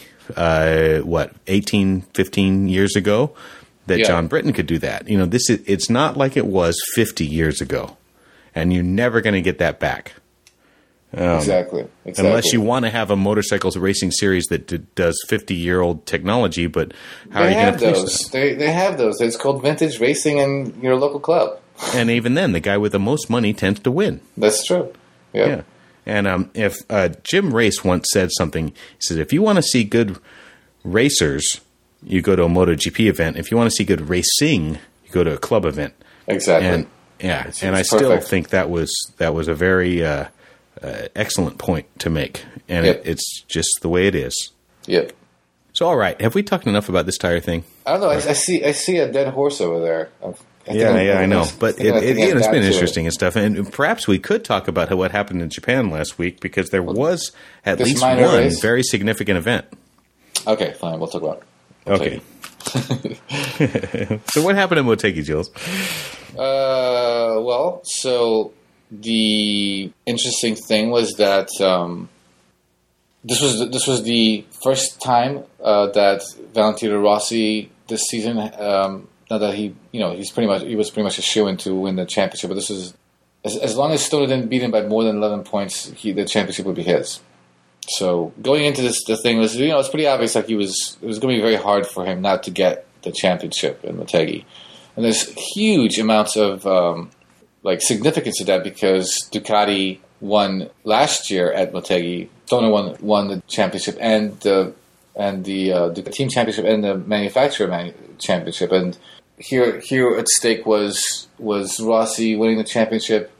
18, 15 years ago that John Britton could do that. It's not like it was 50 years ago, and you're never going to get that back. Exactly. Unless you want to have a motorcycles racing series that does 50-year-old technology, but how are you going to have those? They have those. It's called vintage racing in your local club. And even then, the guy with the most money tends to win. That's true. Yeah. And if Jim Race once said something, he said, if you want to see good racers, you go to a MotoGP event. If you want to see good racing, you go to a club event. Exactly. And I still think that was a very excellent point to make, and it's just the way it is. Yep. So, all right, have we talked enough about this tire thing? I don't know. I see a dead horse over there. I know. But it's been interesting and stuff. And perhaps we could talk about what happened in Japan last week, because there was at least one race? Very significant event. Okay, fine. We'll talk about it. Okay. So what happened in Motegi, Jules? Well, so the interesting thing was that this was the first time that Valentino Rossi this season. Now that he was pretty much a shoo-in to win the championship. But this was as long as Stoner didn't beat him by more than 11 points, the championship would be his. So going into the thing was, it's pretty obvious like it was going to be very hard for him not to get the championship in Motegi. And there's huge amounts of significance to that, because Ducati won last year at Motegi. Stoner won the championship and the team championship and the manufacturer championship. And here at stake was Rossi winning the championship,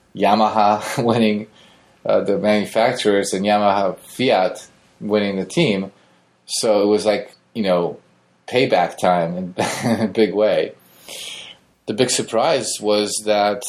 Yamaha winning the manufacturers, and Yamaha Fiat winning the team. So it was like, payback time in a big way. The big surprise was that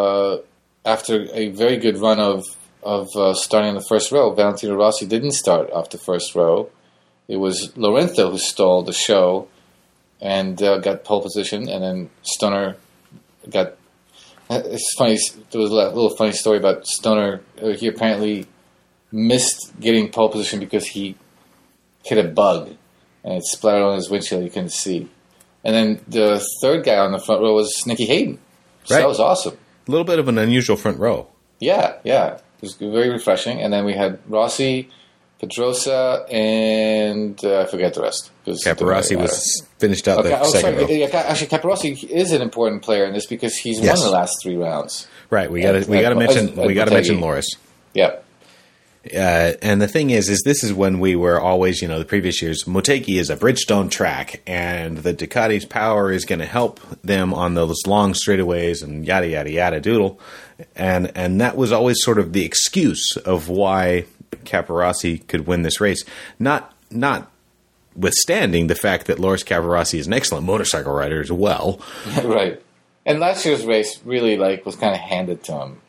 after a very good run of starting in the first row, Valentino Rossi didn't start off the first row. It was Lorenzo who stole the show and got pole position, and then Stoner got... It's funny, there was a little funny story about Stoner. He apparently missed getting pole position because he hit a bug, and it splattered on his windshield. You couldn't see. And then the third guy on the front row was Nicky Hayden. So that was awesome. A little bit of an unusual front row. Yeah. It was very refreshing. And then we had Rossi, Pedrosa, and I forget the rest. Capirossi was finished out the second row. Yeah, actually, Capirossi is an important player in this because he's won the last 3 rounds. Right. We got to mention Loris. Yeah. And the thing is this is when we were always, the previous years, Motegi is a Bridgestone track, and the Ducati's power is going to help them on those long straightaways and yada, yada, yada doodle. And that was always sort of the excuse of why Capirossi could win this race. Not withstanding the fact that Loris Capirossi is an excellent motorcycle rider as well. Right. And last year's race really was kind of handed to him.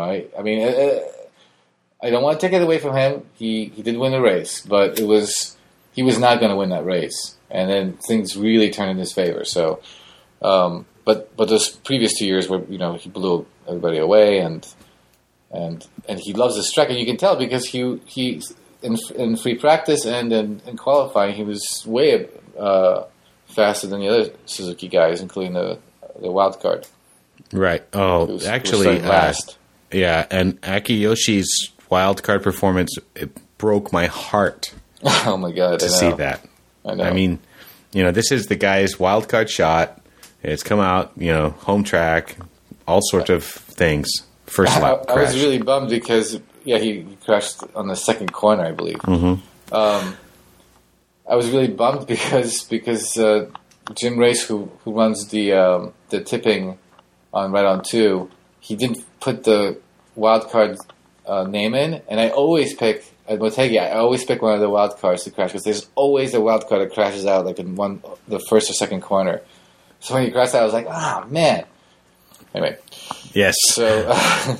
I don't want to take it away from him. He did win the race, but he was not going to win that race. And then things really turned in his favor. So, but those previous 2 years where he blew everybody away, and he loves this track, and you can tell because he in free practice and in qualifying he was way faster than the other Suzuki guys, including the wild card. Right. Oh, actually, last. Yeah, and Akiyoshi's wild card performance, it broke my heart. Oh my God! To see that. I know. I mean, this is the guy's wild card shot. It's come out, home track, all sorts of things. First lap crash. I was really bummed because he crashed on the second corner, I believe. Mm-hmm. I was really bummed because Jim Race, who runs the tipping on Right On 2, he didn't put the wild card name in, and I always pick at Motegi. I always pick one of the wild cards to crash because there's always a wild card that crashes out in the first or second corner. So when he crashed out, I was like, man. Anyway, yes. So,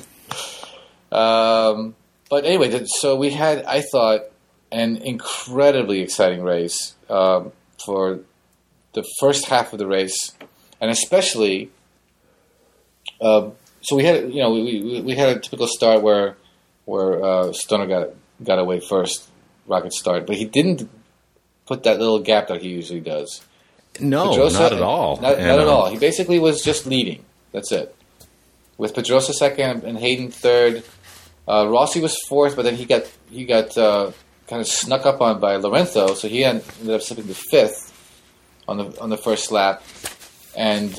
but anyway, so we had, I thought, an incredibly exciting race for the first half of the race, and especially. So we had, we had a typical start where Stoner got away first, rocket start, but he didn't put that little gap that he usually does. No, Pedrosa, not at all. Not at all. He basically was just leading. That's it. With Pedrosa second and Hayden third, Rossi was fourth, but then he got kind of snuck up on by Lorenzo, so he ended up slipping to fifth on the first lap, and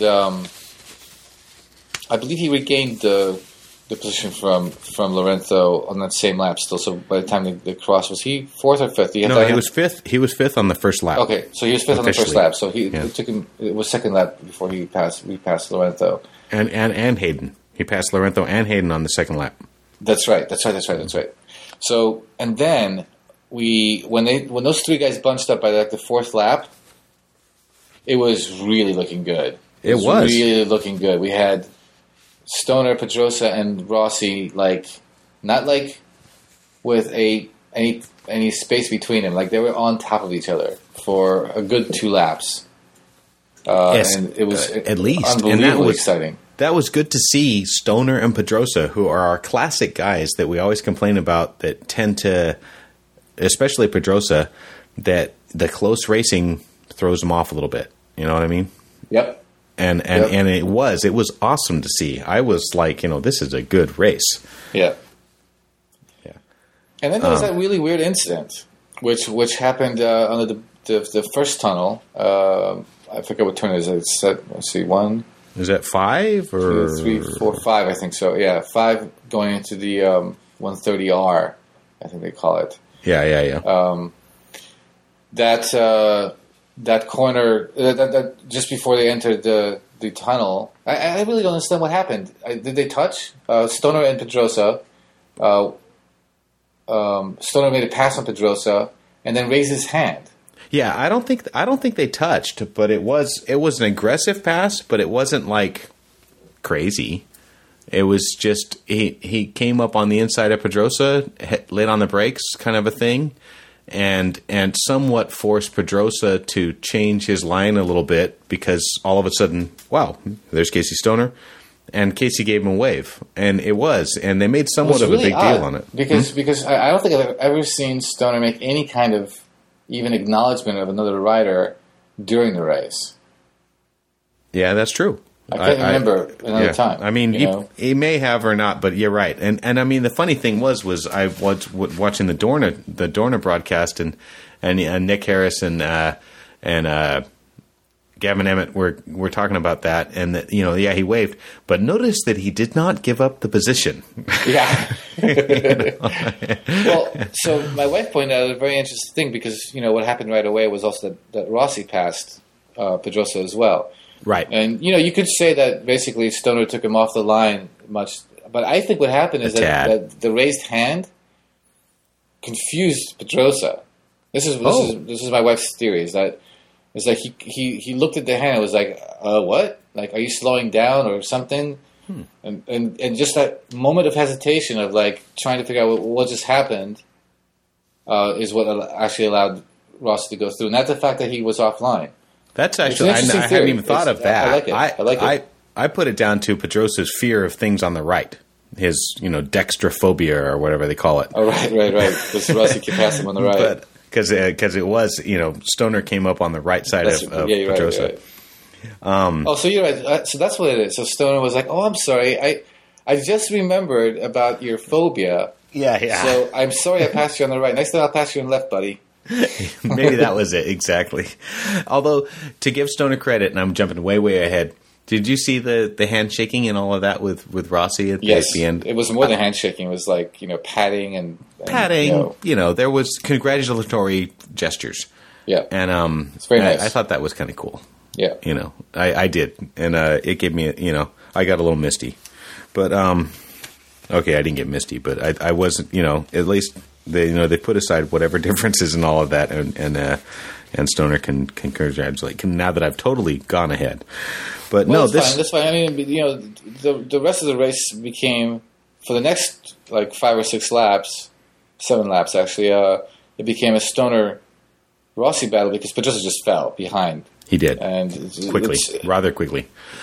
I believe he regained the position from Lorenzo on that same lap still. So by the time the cross, was he fourth or fifth? He was fifth. He was fifth on the first lap. Okay, so he was fifth on the first lap. So it took him. It was second lap before he passed Lorenzo and Hayden. He passed Lorenzo and Hayden on the second lap. That's right. So and then when those three guys bunched up by like the fourth lap, it was really looking good. It was really looking good. We had Stoner, Pedrosa, and Rossi, like not like with any space between them. Like they were on top of each other for a good 2 laps. Yes, and it was at least unbelievably and that was exciting. That was good to see. Stoner and Pedrosa, who are our classic guys that we always complain about, that tend to, especially Pedrosa, that the close racing throws them off a little bit. You know what I mean? Yep. And it was awesome to see. I was like, this is a good race. Yeah. Yeah. And then there was that really weird incident, which happened on the first tunnel. I forget what turn it is. It's let's see, 1. Is that 5 or 2, 3, 4, 5? I think so. Yeah, 5 going into the 130R. I think they call it. Yeah. That corner, that just before they entered the tunnel, I really don't understand what happened. Did they touch? Stoner and Pedrosa. Stoner made a pass on Pedrosa and then raised his hand. Yeah, I don't think they touched, but it was an aggressive pass, but it wasn't like crazy. It was just he came up on the inside of Pedrosa, laid on the brakes, kind of a thing, and somewhat forced Pedrosa to change his line a little bit, because all of a sudden, wow, there's Casey Stoner, and Casey gave him a wave, and they made somewhat of a big deal on it. Because I don't think I've ever seen Stoner make any kind of even acknowledgement of another rider during the race. Yeah, that's true. I can't remember another time. I mean, he may have or not, but you're right. And I mean, the funny thing was I was watching the Dorna broadcast, and Nick Harris and Gavin Emmett were talking about that, and that, he waved, but notice that he did not give up the position. Yeah. Well, so my wife pointed out a very interesting thing, because what happened right away was also that Rossi passed Pedrosa as well. Right. And you could say that basically Stoner took him off the line much, but I think what happened is that the raised hand confused Pedrosa. This is my wife's theory, is that it's like he looked at the hand and was like, what? Like, are you slowing down or something? And just that moment of hesitation of like trying to figure out what just happened is what actually allowed Rossi to go through. Not the fact that he was offline. That's actually, I hadn't even thought of that. I like it. I put it down to Pedrosa's fear of things on the right. His, dextrophobia or whatever they call it. Oh, right. Because Rossi could pass him on the right. Because it was, Stoner came up on the right side of Pedrosa. Right. So you're right. So that's what it is. So Stoner was like, "Oh, I'm sorry. I just remembered about your phobia. Yeah. So I'm sorry I passed you on the right. Next time I'll pass you on the left, buddy." Maybe that was it, exactly. Although, to give Stoner credit, and I'm jumping way ahead, did you see the handshaking and all of that with Rossi at the end? It was more than handshaking. It was like, patting and patting. There was congratulatory gestures. Yeah. And it's very nice. I thought that was kind of cool. Yeah. I did. And it gave me, I got a little misty. But, okay, I didn't get misty, but I wasn't, at least they put aside whatever differences and all of that, and Stoner can congratulate now that I've totally gone ahead. But that's fine. I mean, the rest of the race became, for the next like 5 or 6 laps, 7 laps actually, it became a Stoner Rossi battle, because Pedrosa just fell behind. He did, and rather quickly,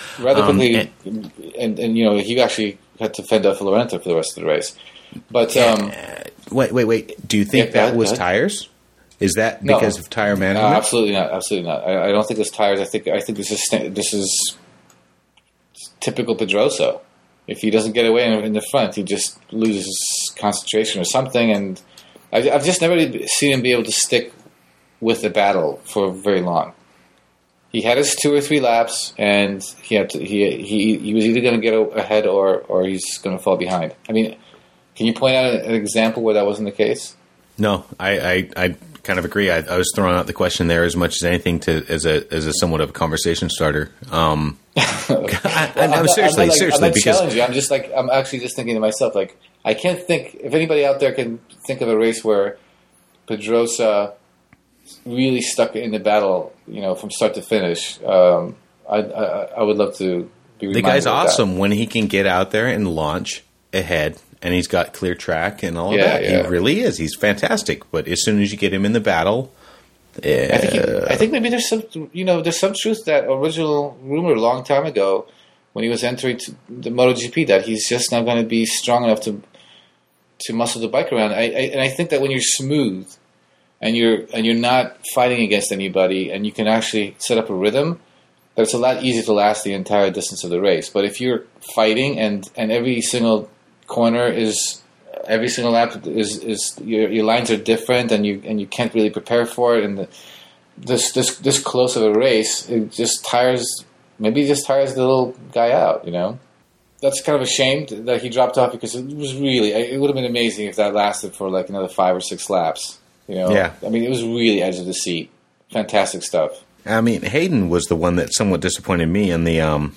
and he actually had to fend off Laurento for the rest of the race. But wait. Do you think that was tires? Is that because of tire management? No, absolutely not. Absolutely not. I don't think it's tires. I think this is typical Pedrosa. If he doesn't get away in the front, he just loses concentration or something. And I've just never seen him be able to stick with the battle for very long. He had his 2 or 3 laps, and he was either going to get ahead or he's going to fall behind. I mean, can you point out an example where that wasn't the case? No, I kind of agree. I was throwing out the question there as much as anything as a somewhat of a conversation starter. I'm seriously I'm not because challenging you. I'm actually just thinking to myself, like, I can't think if anybody out there can think of a race where Pedrosa really stuck in the battle, from start to finish. I would love to be reminded The guy's of awesome that. when he can get out there and launch ahead, and he's got clear track and all of that. Yeah. He really is. He's fantastic. But as soon as you get him in the battle, I think maybe there's some truth that original rumor a long time ago when he was entering the MotoGP that he's just not going to be strong enough to muscle the bike around. And I think that when you're smooth and you're not fighting against anybody and you can actually set up a rhythm, that it's a lot easier to last the entire distance of the race. But if you're fighting and every single corner every single lap is your lines are different and you can't really prepare for it, and this close of a race, it just tires the little guy out. That's kind of a shame that he dropped off, because it would have been amazing if that lasted for like another 5 or 6 laps. Yeah. I mean, it was really edge of the seat, fantastic stuff. I mean, Hayden was the one that somewhat disappointed me in the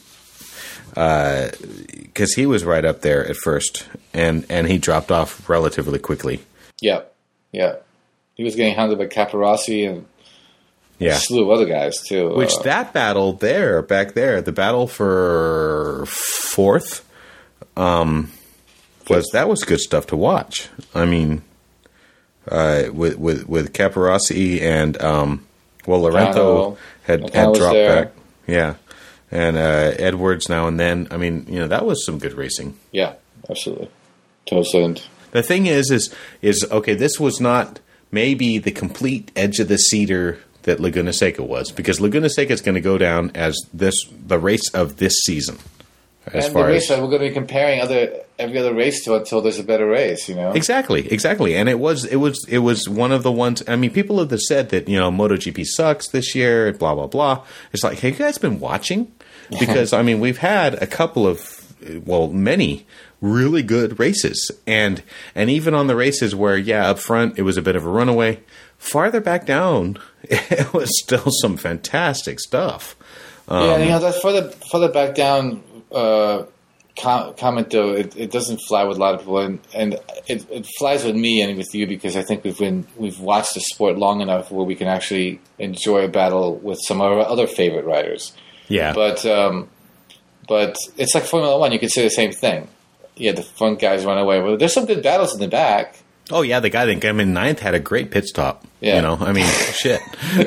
because he was right up there at first, and he dropped off relatively quickly. Yeah. He was getting hounded by Capirossi and a slew of other guys too. Which that battle back there, the battle for fourth, was good stuff to watch. I mean, with Capirossi and Lorenzo had dropped back, and Edwards now and then. I mean, that was some good racing. Yeah, absolutely. Tosa. The thing is okay. This was not maybe the complete edge of the seater that Laguna Seca was, because Laguna Seca is going to go down as the race of this season. As and far the race as that we're going to be comparing every other race to until there's a better race, Exactly, and it was one of the ones. I mean, people have said that MotoGP sucks this year, blah blah blah. It's like, have you guys been watching? Because I mean, we've had a couple of many really good races, and even on the races where up front it was a bit of a runaway. Farther back down, it was still some fantastic stuff. That further back down comment though, it doesn't fly with a lot of people, and it flies with me and with you, because I think we've watched the sport long enough where we can actually enjoy a battle with some of our other favorite riders. Yeah, but it's like Formula One. You could say the same thing. Yeah, the front guys run away. Well, there's some good battles in the back. Oh, yeah, the guy that came in ninth had a great pit stop. Yeah. I mean, shit.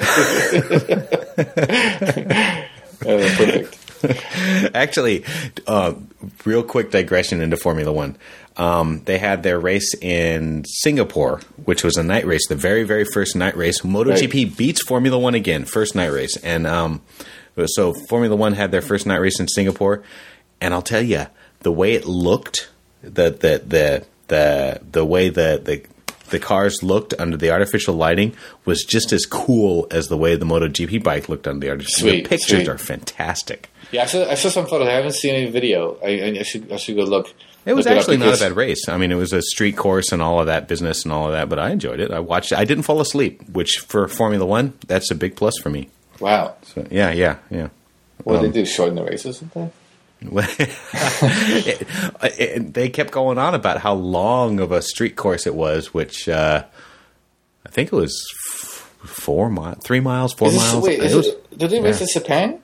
Perfect. Actually, real quick digression into Formula One. They had their race in Singapore, which was a night race, the very, very first night race. MotoGP beats Formula One again, first night race. And so Formula One had their first night race in Singapore. And I'll tell you, the way it looked, the way the cars looked under the artificial lighting was just as cool as the way the MotoGP bike looked under the artificial lighting. The pictures are fantastic. Yeah, I saw some photos. I haven't seen any video. I should go look. It was actually not a bad race. I mean, it was a street course and all of that business and all of that, but I enjoyed it. I watched it. I didn't fall asleep, which for Formula One, that's a big plus for me. Wow. So, yeah. What did they do? Shorten the races, didn't they? They kept going on about how long of a street course it was, which I think it was 4 miles, 3 miles, 4 miles. Wait, did they race in Sepang?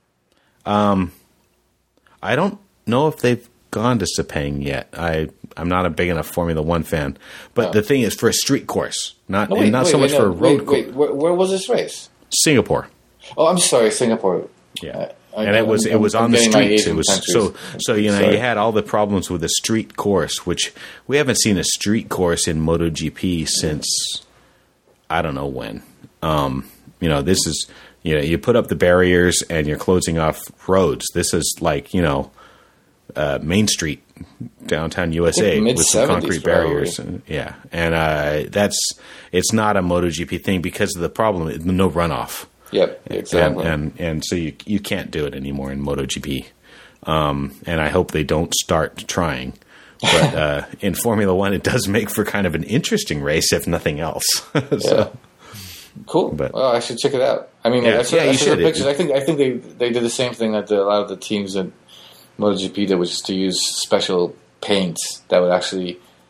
I don't know if they've gone to Sepang yet. I'm not a big enough Formula One fan, but the thing is, for a street course, not so much for a road course. Where was this race? Singapore. Oh, I'm sorry, Singapore. Yeah. And it was on the streets. It was so you had all the problems with the street course, which we haven't seen a street course in MotoGP since I don't know when. This is you put up the barriers and you're closing off roads. This is like Main Street, downtown USA, with some concrete barriers. Yeah, and it's not a MotoGP thing because of the problem, no runoff. Yep, exactly. And so you can't do it anymore in MotoGP. And I hope they don't start trying. But in Formula One, it does make for kind of an interesting race, if nothing else. Yeah. Cool. But, well, I should check it out. I mean, I saw the pictures. I think they did the same thing that a lot of the teams in MotoGP did, which is to use special paints that would actually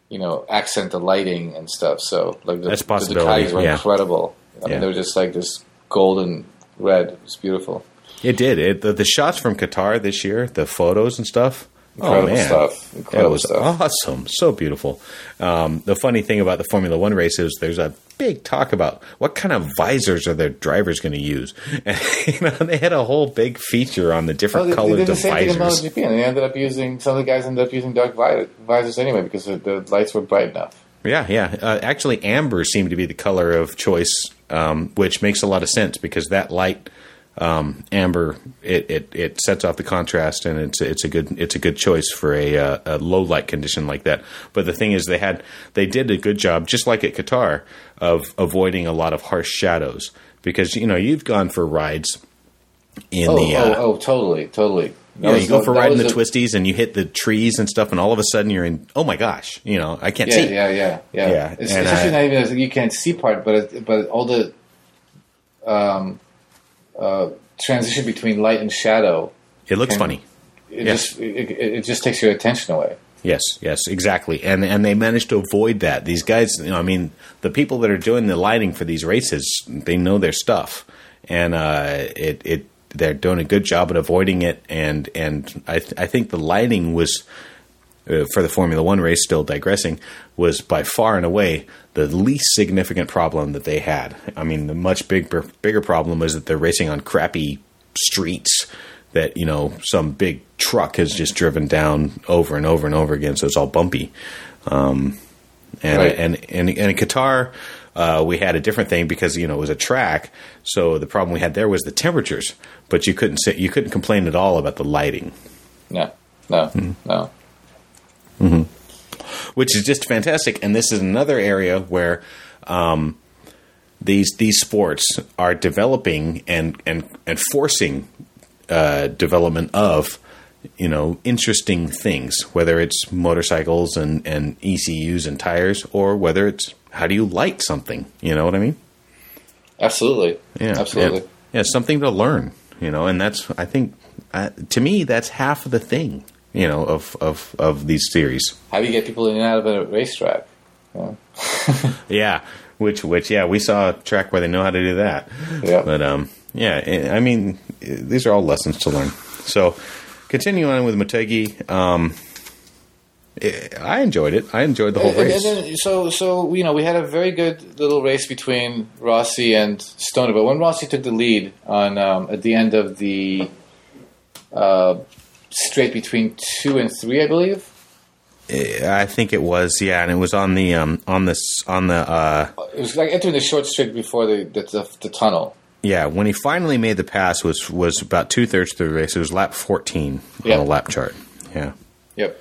accent the lighting and stuff. So like the Ducatis were incredible. I mean, they were just like this golden red. It was beautiful. It did. The shots from Qatar this year, the photos and stuff. Incredible stuff. It was awesome. So beautiful. The funny thing about the Formula One race is there's a big talk about what kind of visors are their drivers going to use. And, they had a whole big feature on the different colors of visors. They did the same thing in MotoGP, and some of the guys ended up using dark visors anyway because the lights were bright enough. Yeah. Actually, amber seemed to be the color of choice, which makes a lot of sense because that light... amber, it sets off the contrast, and it's a good choice for a low light condition like that. But the thing is, they did a good job, just like at Qatar, of avoiding a lot of harsh shadows because you've gone for rides in totally. You go for a ride in the twisties and you hit the trees and stuff, and all of a sudden you're in. Oh my gosh! I can't see. Yeah. It's actually not even you can't see part, but all the transition between light and shadow. It looks funny. It just takes your attention away. Yes, exactly. And they managed to avoid that. These guys, the people that are doing the lighting for these races, they know their stuff, and they're doing a good job at avoiding it. And I think the lighting was. For the Formula One race, still digressing, was by far and away the least significant problem that they had. I mean, the much bigger problem was that they're racing on crappy streets that, some big truck has just driven down over and over and over again, so it's all bumpy. And in Qatar, we had a different thing because, it was a track, so the problem we had there was the temperatures, but you couldn't complain at all about the lighting. No. Mm-hmm. Which is just fantastic, and this is another area where these sports are developing and forcing development of interesting things, whether it's motorcycles and ECUs and tires, or whether it's how do you light something. You know what I mean? Absolutely. Yeah, absolutely. Yeah, something to learn. And that's I think to me that's half of the thing. Of these series. How do you get people in and out of a racetrack? Yeah, which we saw a track where they know how to do that. Yeah. But I mean, these are all lessons to learn. So, continue on with Motegi. I enjoyed it. I enjoyed the whole race. And then, so we had a very good little race between Rossi and Stoner. But when Rossi took the lead on at the end of the straight between 2 and 3, I believe. I think it was, and it was on the. It was like entering the short straight before the tunnel. Yeah, when he finally made the pass was about 2/3 through the race. It was lap 14 on the lap chart. Yeah. Yep.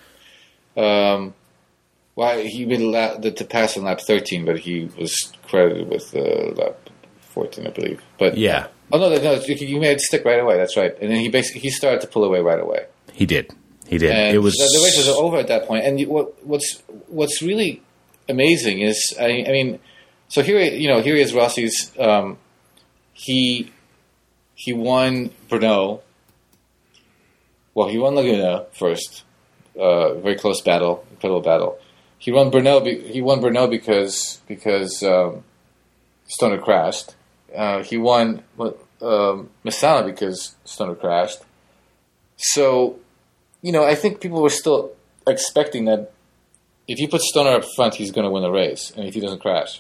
He made the pass on lap 13, but he was credited with lap 14, I believe. But yeah. Oh no! You made it stick right away. That's right. And then he started to pull away right away. He did. And it was the race was over at that point. And what's really amazing is I mean, so here he is Rossi's. He won Brno. Well, he won Laguna first. Very close battle, incredible battle. He won Brno because Stoner crashed. He won Misano because Stoner crashed. So, I think people were still expecting that if you put Stoner up front, he's going to win the race, and if he doesn't crash.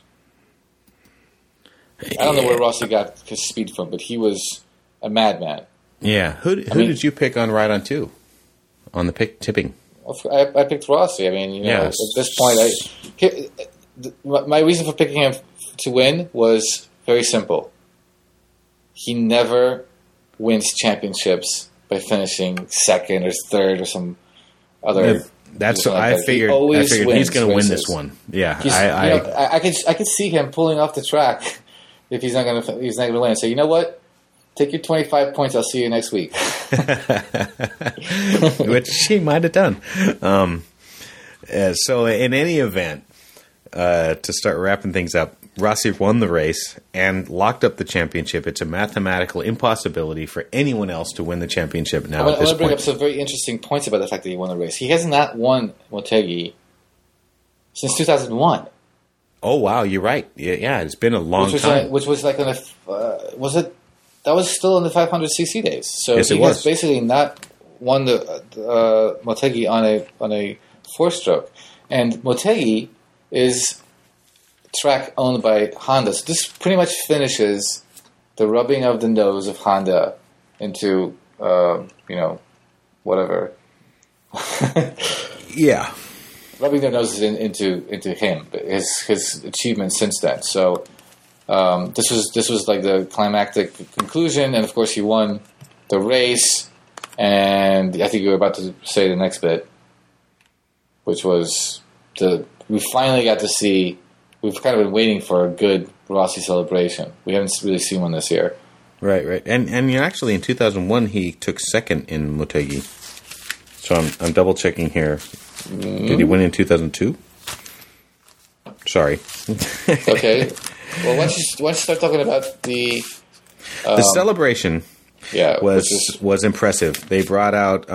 I don't know where Rossi got his speed from, but he was a madman. Yeah. Who did you pick on ride on 2? On the tipping? I picked Rossi. I mean, at this point, my reason for picking him to win was very simple. He never wins championships by finishing second or third or some other. That's what I figured. I figured he's going to win this one. Yeah, I could see him pulling off the track if he's not going to win. So you know what? Take your 25 points. I'll see you next week. Which he might have done. So in any event, to start wrapping things up, Rossi won the race and locked up the championship. It's a mathematical impossibility for anyone else to win the championship now. I want to bring up some very interesting points about the fact that he won the race. He has not won Motegi since 2001. Oh wow, you're right. Yeah, it's been a long time. Which was like on a was it? That was still in the 500cc days. So yes, he has basically not won the Motegi on a 4-stroke, and Motegi is track owned by Honda. So this pretty much finishes the rubbing of the nose of Honda into whatever. Yeah. Rubbing their noses into him, his achievements since then. So this was like the climactic conclusion, and of course he won the race. And I think you were about to say the next bit, which was we finally got to see. We've kind of been waiting for a good Rossi celebration. We haven't really seen one this year. Right, and actually in 2001 he took second in Motegi. So I'm double checking here. Did he win in 2002? Sorry. Okay. Well, why don't you start talking about the celebration? Yeah, was impressive. They brought out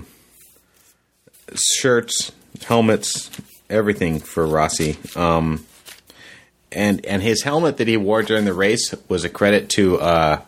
shirts, helmets, everything for Rossi. And his helmet that he wore during the race was a credit to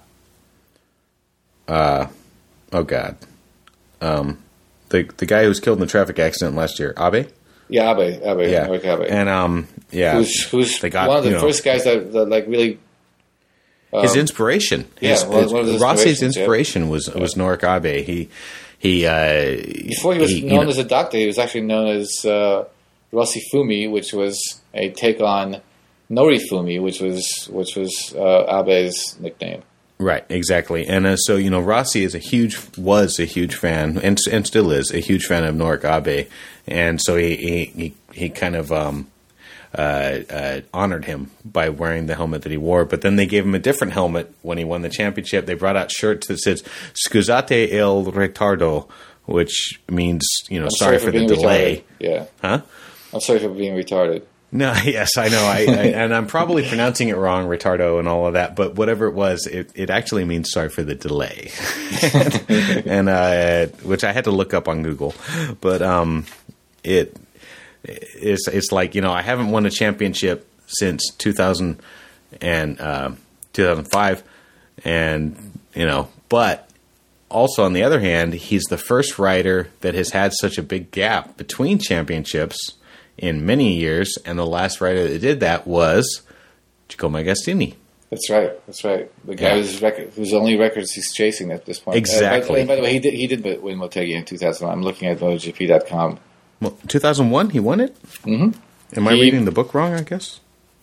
the guy who was killed in the traffic accident last year, Abe. Yeah, Abe. Yeah, Eric Abe. And who's one of the first guys that like really. His inspiration, Rossi's inspiration was Norik Abe. He before he was known as a doctor, he was actually known as Rossi Fumi, which was a take on Nori Fumi, which was Abe's nickname. Right, exactly, and so Rossi was a huge fan, and still is a huge fan of Norik Abe, and so he kind of honored him by wearing the helmet that he wore. But then they gave him a different helmet when he won the championship. They brought out shirts that says "Scusate il ritardo," which means sorry for the delay. Retarded. Yeah, huh? I'm sorry for being retarded. No, yes, I know. And I'm probably pronouncing it wrong, retardo and all of that, but whatever it was, it actually means sorry for the delay. and which I had to look up on Google. But it's like, I haven't won a championship since 2000 and 2005 and but also on the other hand, he's the first rider that has had such a big gap between championships in many years, and the last rider that did that was Giacomo Agostini. That's right. The guy whose only records he's chasing at this point. Exactly. By the way, he did win Motegi in 2001. I'm looking at MotoGP.com. Well, 2001, he won it? Mm-hmm. Am I reading the book wrong, I guess?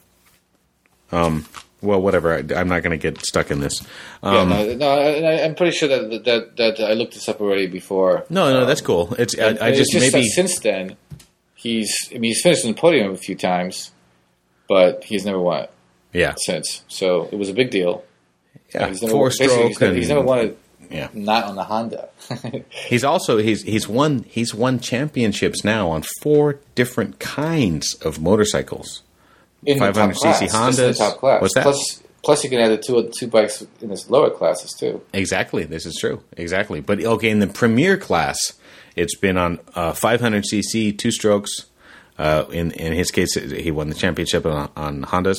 Well, whatever. I'm not going to get stuck in this. I'm pretty sure that I looked this up already before. No, that's cool. It's just that since then, he's finished on the podium a few times, but he's never won it. Yeah. Since. So it was a big deal. Yeah. He's never, 4-stroke. He's never won it. Yeah. Not on the Honda. He's won championships now on 4 different kinds of motorcycles. In 500cc Hondas. In the top class. What's that? Plus you can add the two bikes in his lower classes too. Exactly. This is true. Exactly. But okay, in the premier class, it's been on 500cc 2-strokes. In his case, he won the championship on Hondas.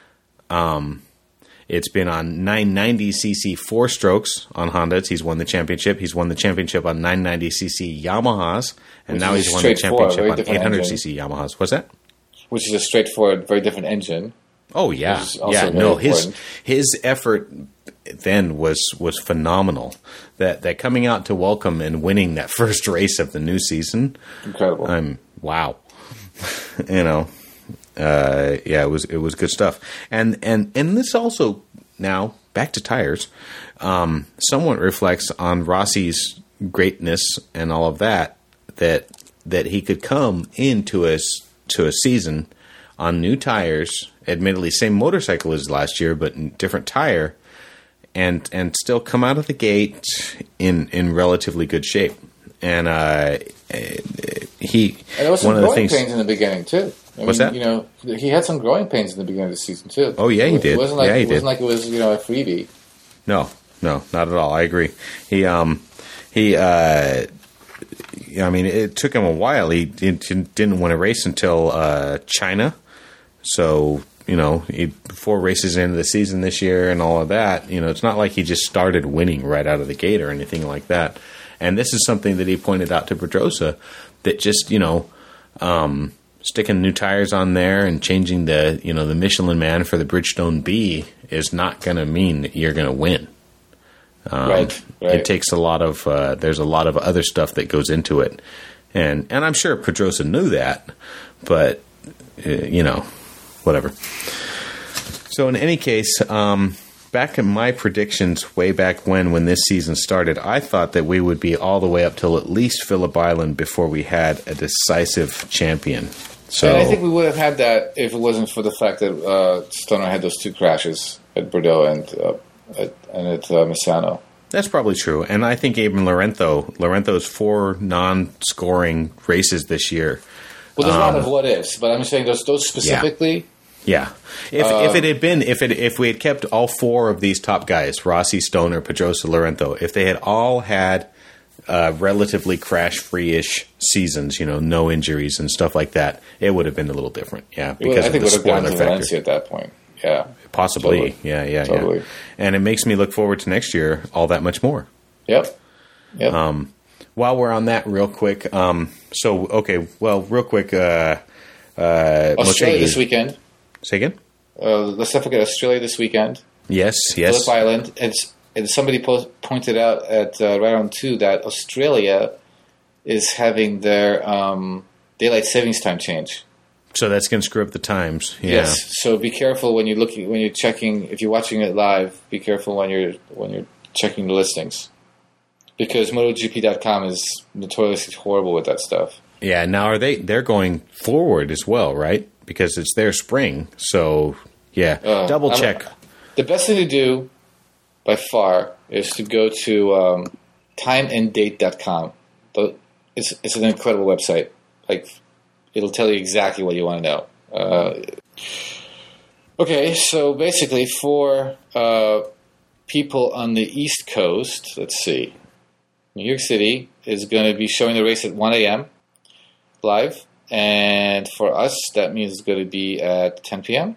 It's been on 990cc 4-strokes on Hondas. He's won the championship. He's won the championship on 990cc Yamahas, and now he's won the championship on 800cc Yamahas. What's that? Which is a straightforward, very different engine. Oh yeah, yeah. No, his effort then was phenomenal. That coming out to welcome and winning that first race of the new season, incredible. Wow. It was good stuff. And this also, now back to tires, somewhat reflects on Rossi's greatness and all of that he could come into a season on new tires, admittedly same motorcycle as last year, but different tire, and still come out of the gate in relatively good shape. And there was some growing pains in the beginning too. What's that? He had some growing pains in the beginning of the season too. Oh yeah, he did. It wasn't like it wasn't like it was a freebie. No, not at all. I agree. He I mean, it took him a while. He didn't want to race until China. So, 4 races into the season this year and all of that, it's not like he just started winning right out of the gate or anything like that. And this is something that he pointed out to Pedrosa, that just, sticking new tires on there and changing the Michelin Man for the Bridgestone B is not going to mean that you're going to win. Right. It takes a lot of, there's a lot of other stuff that goes into it. And I'm sure Pedrosa knew that, but, whatever. So in any case, back in my predictions way back when this season started, I thought that we would be all the way up till at least Phillip Island before we had a decisive champion. So and I think we would have had that if it wasn't for the fact that Stoner had those 2 crashes at Bordeaux and at Misano. That's probably true. And I think even Lorenzo's 4 non-scoring races this year. Well, there's a lot of what ifs, but I'm saying those specifically. Yeah. If we had kept all 4 of these top guys, Rossi, Stoner, Pedrosa, Lorenzo, if they had all had relatively crash-free-ish seasons, no injuries and stuff like that, it would have been a little different. Yeah, because I think of the would have gone spoiler to factor. Valencia at that point. Yeah, possibly. Totally. Yeah. Totally. And it makes me look forward to next year all that much more. Yep. While we're on that, real quick. Real quick. Australia this weekend. Say again? Let's not forget Australia this weekend. Yes. Phillip Island. And somebody pointed out at right on 2 that Australia is having their daylight savings time change. So that's going to screw up the times. Yeah. Yes. So be careful when you're checking. If you're watching it live, be careful when you're checking the listings, because MotoGP.com is notoriously horrible with that stuff. Yeah. Now they're going forward as well, right? Because it's their spring. So yeah, double check. The best thing to do, by far, is to go to timeanddate.com. It's an incredible website. Like, it'll tell you exactly what you want to know. Okay, so basically for people on the East Coast, let's see. New York City is going to be showing the race at 1 a.m. live. And for us, that means it's going to be at 10 p.m.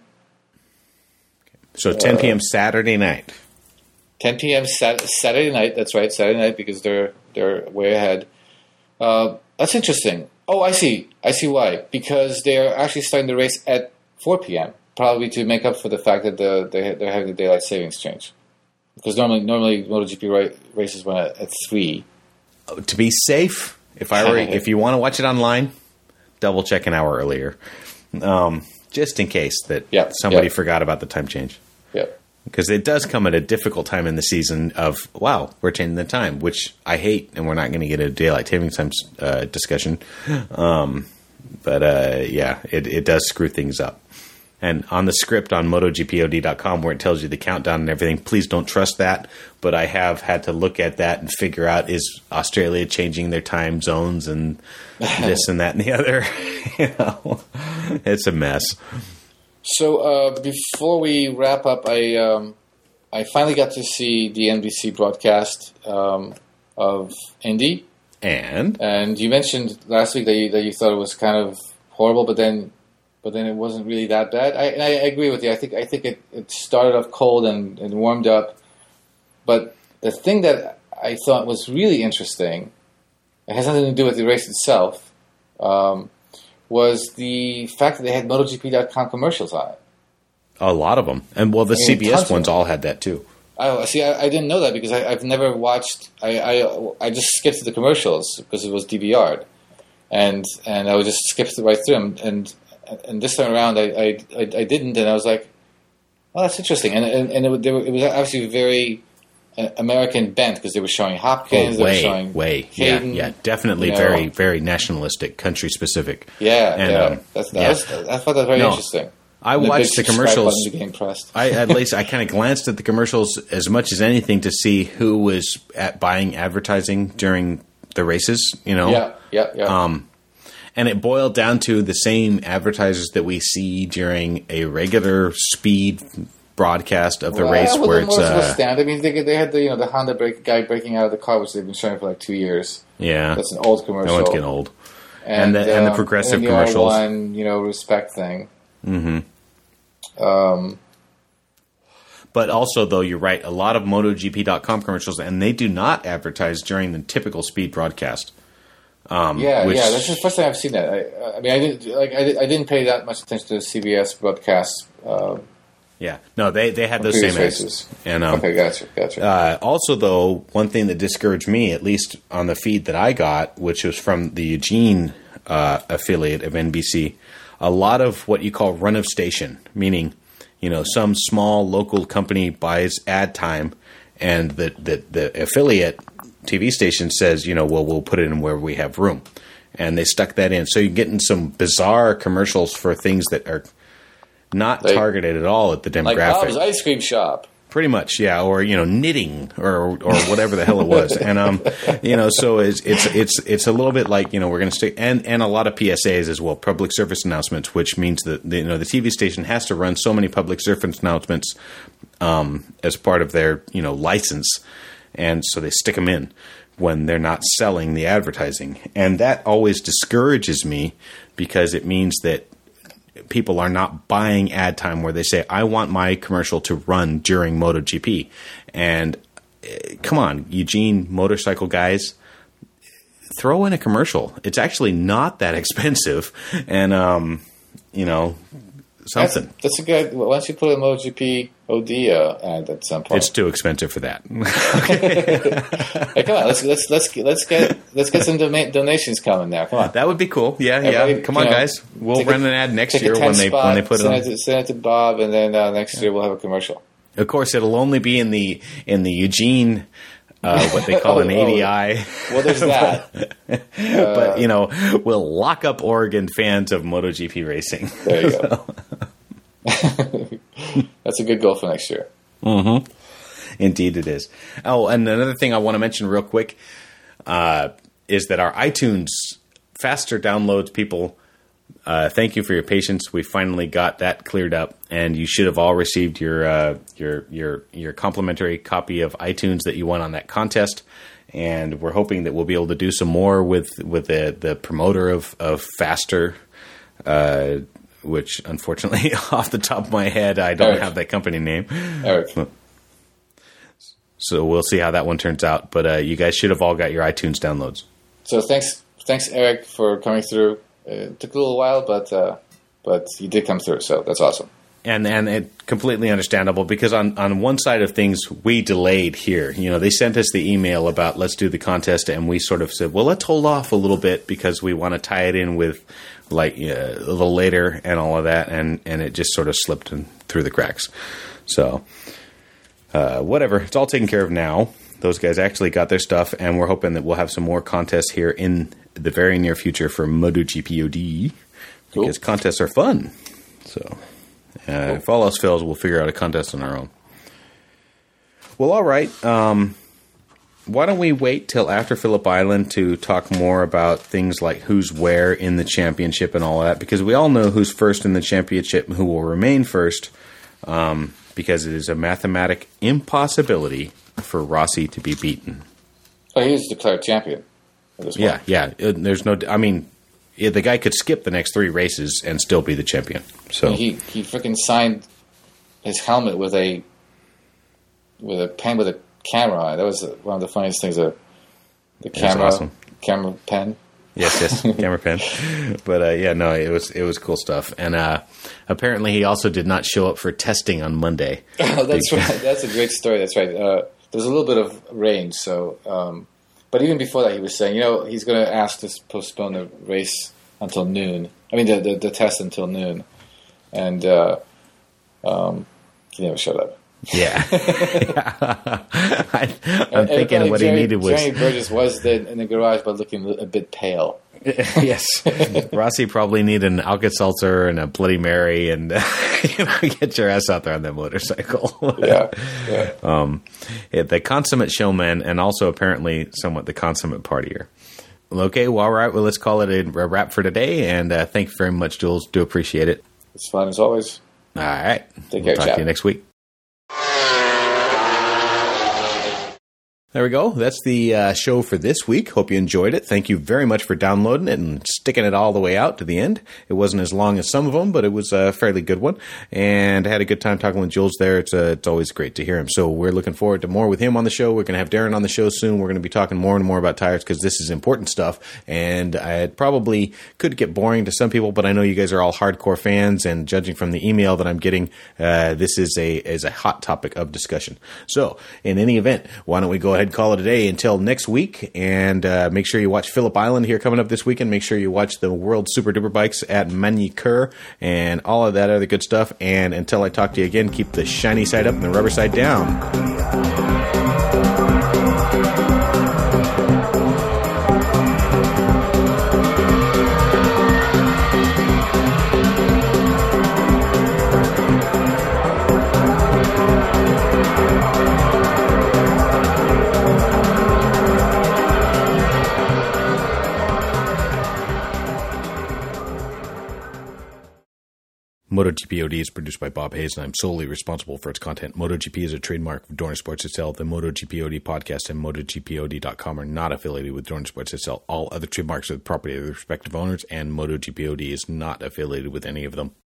So 10 p.m. Saturday night. 10 p.m. Saturday night. That's right, Saturday night, because they're way ahead. That's interesting. Oh, I see why. Because they're actually starting the race at 4 p.m. Probably to make up for the fact that they're having the daylight savings change. Because normally MotoGP races run at 3. To be safe, if you want to watch it online, double check an hour earlier, just in case that somebody forgot about the time change. Yeah. Because it does come at a difficult time in the season of, wow, we're changing the time, which I hate, and we're not going to get a daylight savings time discussion. But it does screw things up. And on the script on MotoGPOD.com where it tells you the countdown and everything, please don't trust that. But I have had to look at that and figure out, is Australia changing their time zones and this and that and the other? It's a mess. So before we wrap up, I finally got to see the NBC broadcast of Indy. And you mentioned last week that you thought it was kind of horrible, but then it wasn't really that bad. I agree with you. I think it started off cold and warmed up. But the thing that I thought was really interesting, it has nothing to do with the race itself, was the fact that they had MotoGP.com commercials on it. A lot of them. And, well, the CBS ones all had that, too. Oh, see, I didn't know that because I've never watched... I just skipped the commercials because it was DVR'd. And I would just skip right through them. And this time around, I didn't, and I was like, "Oh, that's interesting." And it was actually very American bent because they were showing Hopkins, they were showing Hayden, yeah, definitely very, very nationalistic, country specific. Yeah, and, I thought that very interesting. I watched the commercials. At least I kind of glanced at the commercials as much as anything to see who was buying advertising during the races. Yeah. And it boiled down to the same advertisers that we see during a regular speed broadcast of the race where it's stand. I mean, they had the Honda guy breaking out of the car, which they've been showing for like 2 years. Yeah, that's an old commercial. That one's getting old. And the progressive and the commercials, R1, respect thing. Mm-hmm. But also, though, you're right. A lot of MotoGP.com commercials, and they do not advertise during the typical speed broadcast. That's the first time I've seen that. I didn't pay that much attention to the CBS broadcasts. No, they had those same ads. And okay, gotcha. Also, though, one thing that discouraged me, at least on the feed that I got, which was from the Eugene affiliate of NBC, a lot of what you call run of station, meaning some small local company buys ad time, and the affiliate TV station says, we'll put it in where we have room. And they stuck that in. So you're getting some bizarre commercials for things that are not targeted at all at the demographic. Like Bob's Ice Cream Shop. Pretty much, yeah. Or, knitting or whatever the hell it was. And, so it's a little bit like, we're going to stick, and a lot of PSAs as well, public service announcements, which means that, the TV station has to run so many public service announcements as part of their, license. And so they stick them in when they're not selling the advertising. And that always discourages me because it means that people are not buying ad time where they say, I want my commercial to run during MotoGP. And come on, Eugene motorcycle guys, throw in a commercial. It's actually not that expensive. And, something. That's a good. Why don't you put a MotoGP OD ad at some point? It's too expensive for that. Hey, come on, let's get some donations coming now. Come on, that would be cool. Yeah. Come on, guys. We'll run an ad next year when they put it on. Send it to Bob, and then next year we'll have a commercial. Of course, it'll only be in the Eugene. What they call an ADI. Well, there's that. But, we'll lock up Oregon fans of MotoGP racing. There you go. That's a good goal for next year. Mm-hmm. Indeed it is. Oh, and another thing I want to mention real quick is that our iTunes faster downloads, people, thank you for your patience. We finally got that cleared up, and you should have all received your complimentary copy of iTunes that you won on that contest. And we're hoping that we'll be able to do some more with the promoter of Faster, which unfortunately, off the top of my head, I don't have that company name. Eric. So we'll see how that one turns out. But you guys should have all got your iTunes downloads. So thanks, Eric, for coming through. It took a little while, but you did come through, so that's awesome. And it completely understandable because on one side of things, we delayed here. They sent us the email about let's do the contest, and we sort of said, well, let's hold off a little bit because we want to tie it in with a little later and all of that, and it just sort of slipped through the cracks. So whatever, it's all taken care of now. Those guys actually got their stuff, and we're hoping that we'll have some more contests here in the very near future for MotoGP OD because contests are fun. So if all else fails, we'll figure out a contest on our own. Well, all right. Why don't we wait till after Phillip Island to talk more about things like who's where in the championship and all of that? Because we all know who's first in the championship and who will remain first because it is a mathematic impossibility for Rossi to be beaten. Oh, he is declared champion. Yeah. There's no. I mean, the guy could skip the next 3 races and still be the champion. So he freaking signed his helmet with a pen with a camera on it. That was one of the funniest things. The camera, awesome. Camera pen. Yes, camera pen. But it was cool stuff. And apparently, he also did not show up for testing on Monday. Oh, that's right. That's a great story. That's right. There's a little bit of range, so. But even before that, he was saying, he's going to ask to postpone the race until noon. I mean, the test until noon. And he never showed up. Yeah. I'm thinking what he needed was... Jeremy Burgess was in the garage, but looking a bit pale. Yes. Rossi probably needed an Alka-Seltzer and a Bloody Mary and get your ass out there on that motorcycle. Yeah. The consummate showman and also apparently somewhat the consummate partier. Okay, well, all right. Well, let's call it a wrap for today. And thank you very much, Jules. Do appreciate it. It's fun as always. All right. Take care, talk to you next week. there we go. That's the show for this week. Hope you enjoyed it. Thank you very much for downloading it and sticking it all the way out to the end. It wasn't as long as some of them, but it was a fairly good one. And I had a good time talking with Jules there. It's always great to hear him. So we're looking forward to more with him on the show. We're going to have Darren on the show soon. We're going to be talking more and more about tires because this is important stuff. And it probably could get boring to some people, but I know you guys are all hardcore fans. And judging from the email that I'm getting, this is a hot topic of discussion. So in any event, why don't we go ahead and call it a day until next week, and make sure you watch Phillip Island here coming up this weekend. Make sure you watch the World Super Duper Bikes at Manicure and all of that other good stuff. And until I talk to you again, keep the shiny side up and the rubber side down. MotoGP OD is produced by Bob Hayes, and I'm solely responsible for its content. MotoGP is a trademark of Dorna Sports SL. The MotoGP OD podcast and MotoGPOD.com are not affiliated with Dorna Sports SL. All other trademarks are the property of the respective owners, and MotoGP OD is not affiliated with any of them.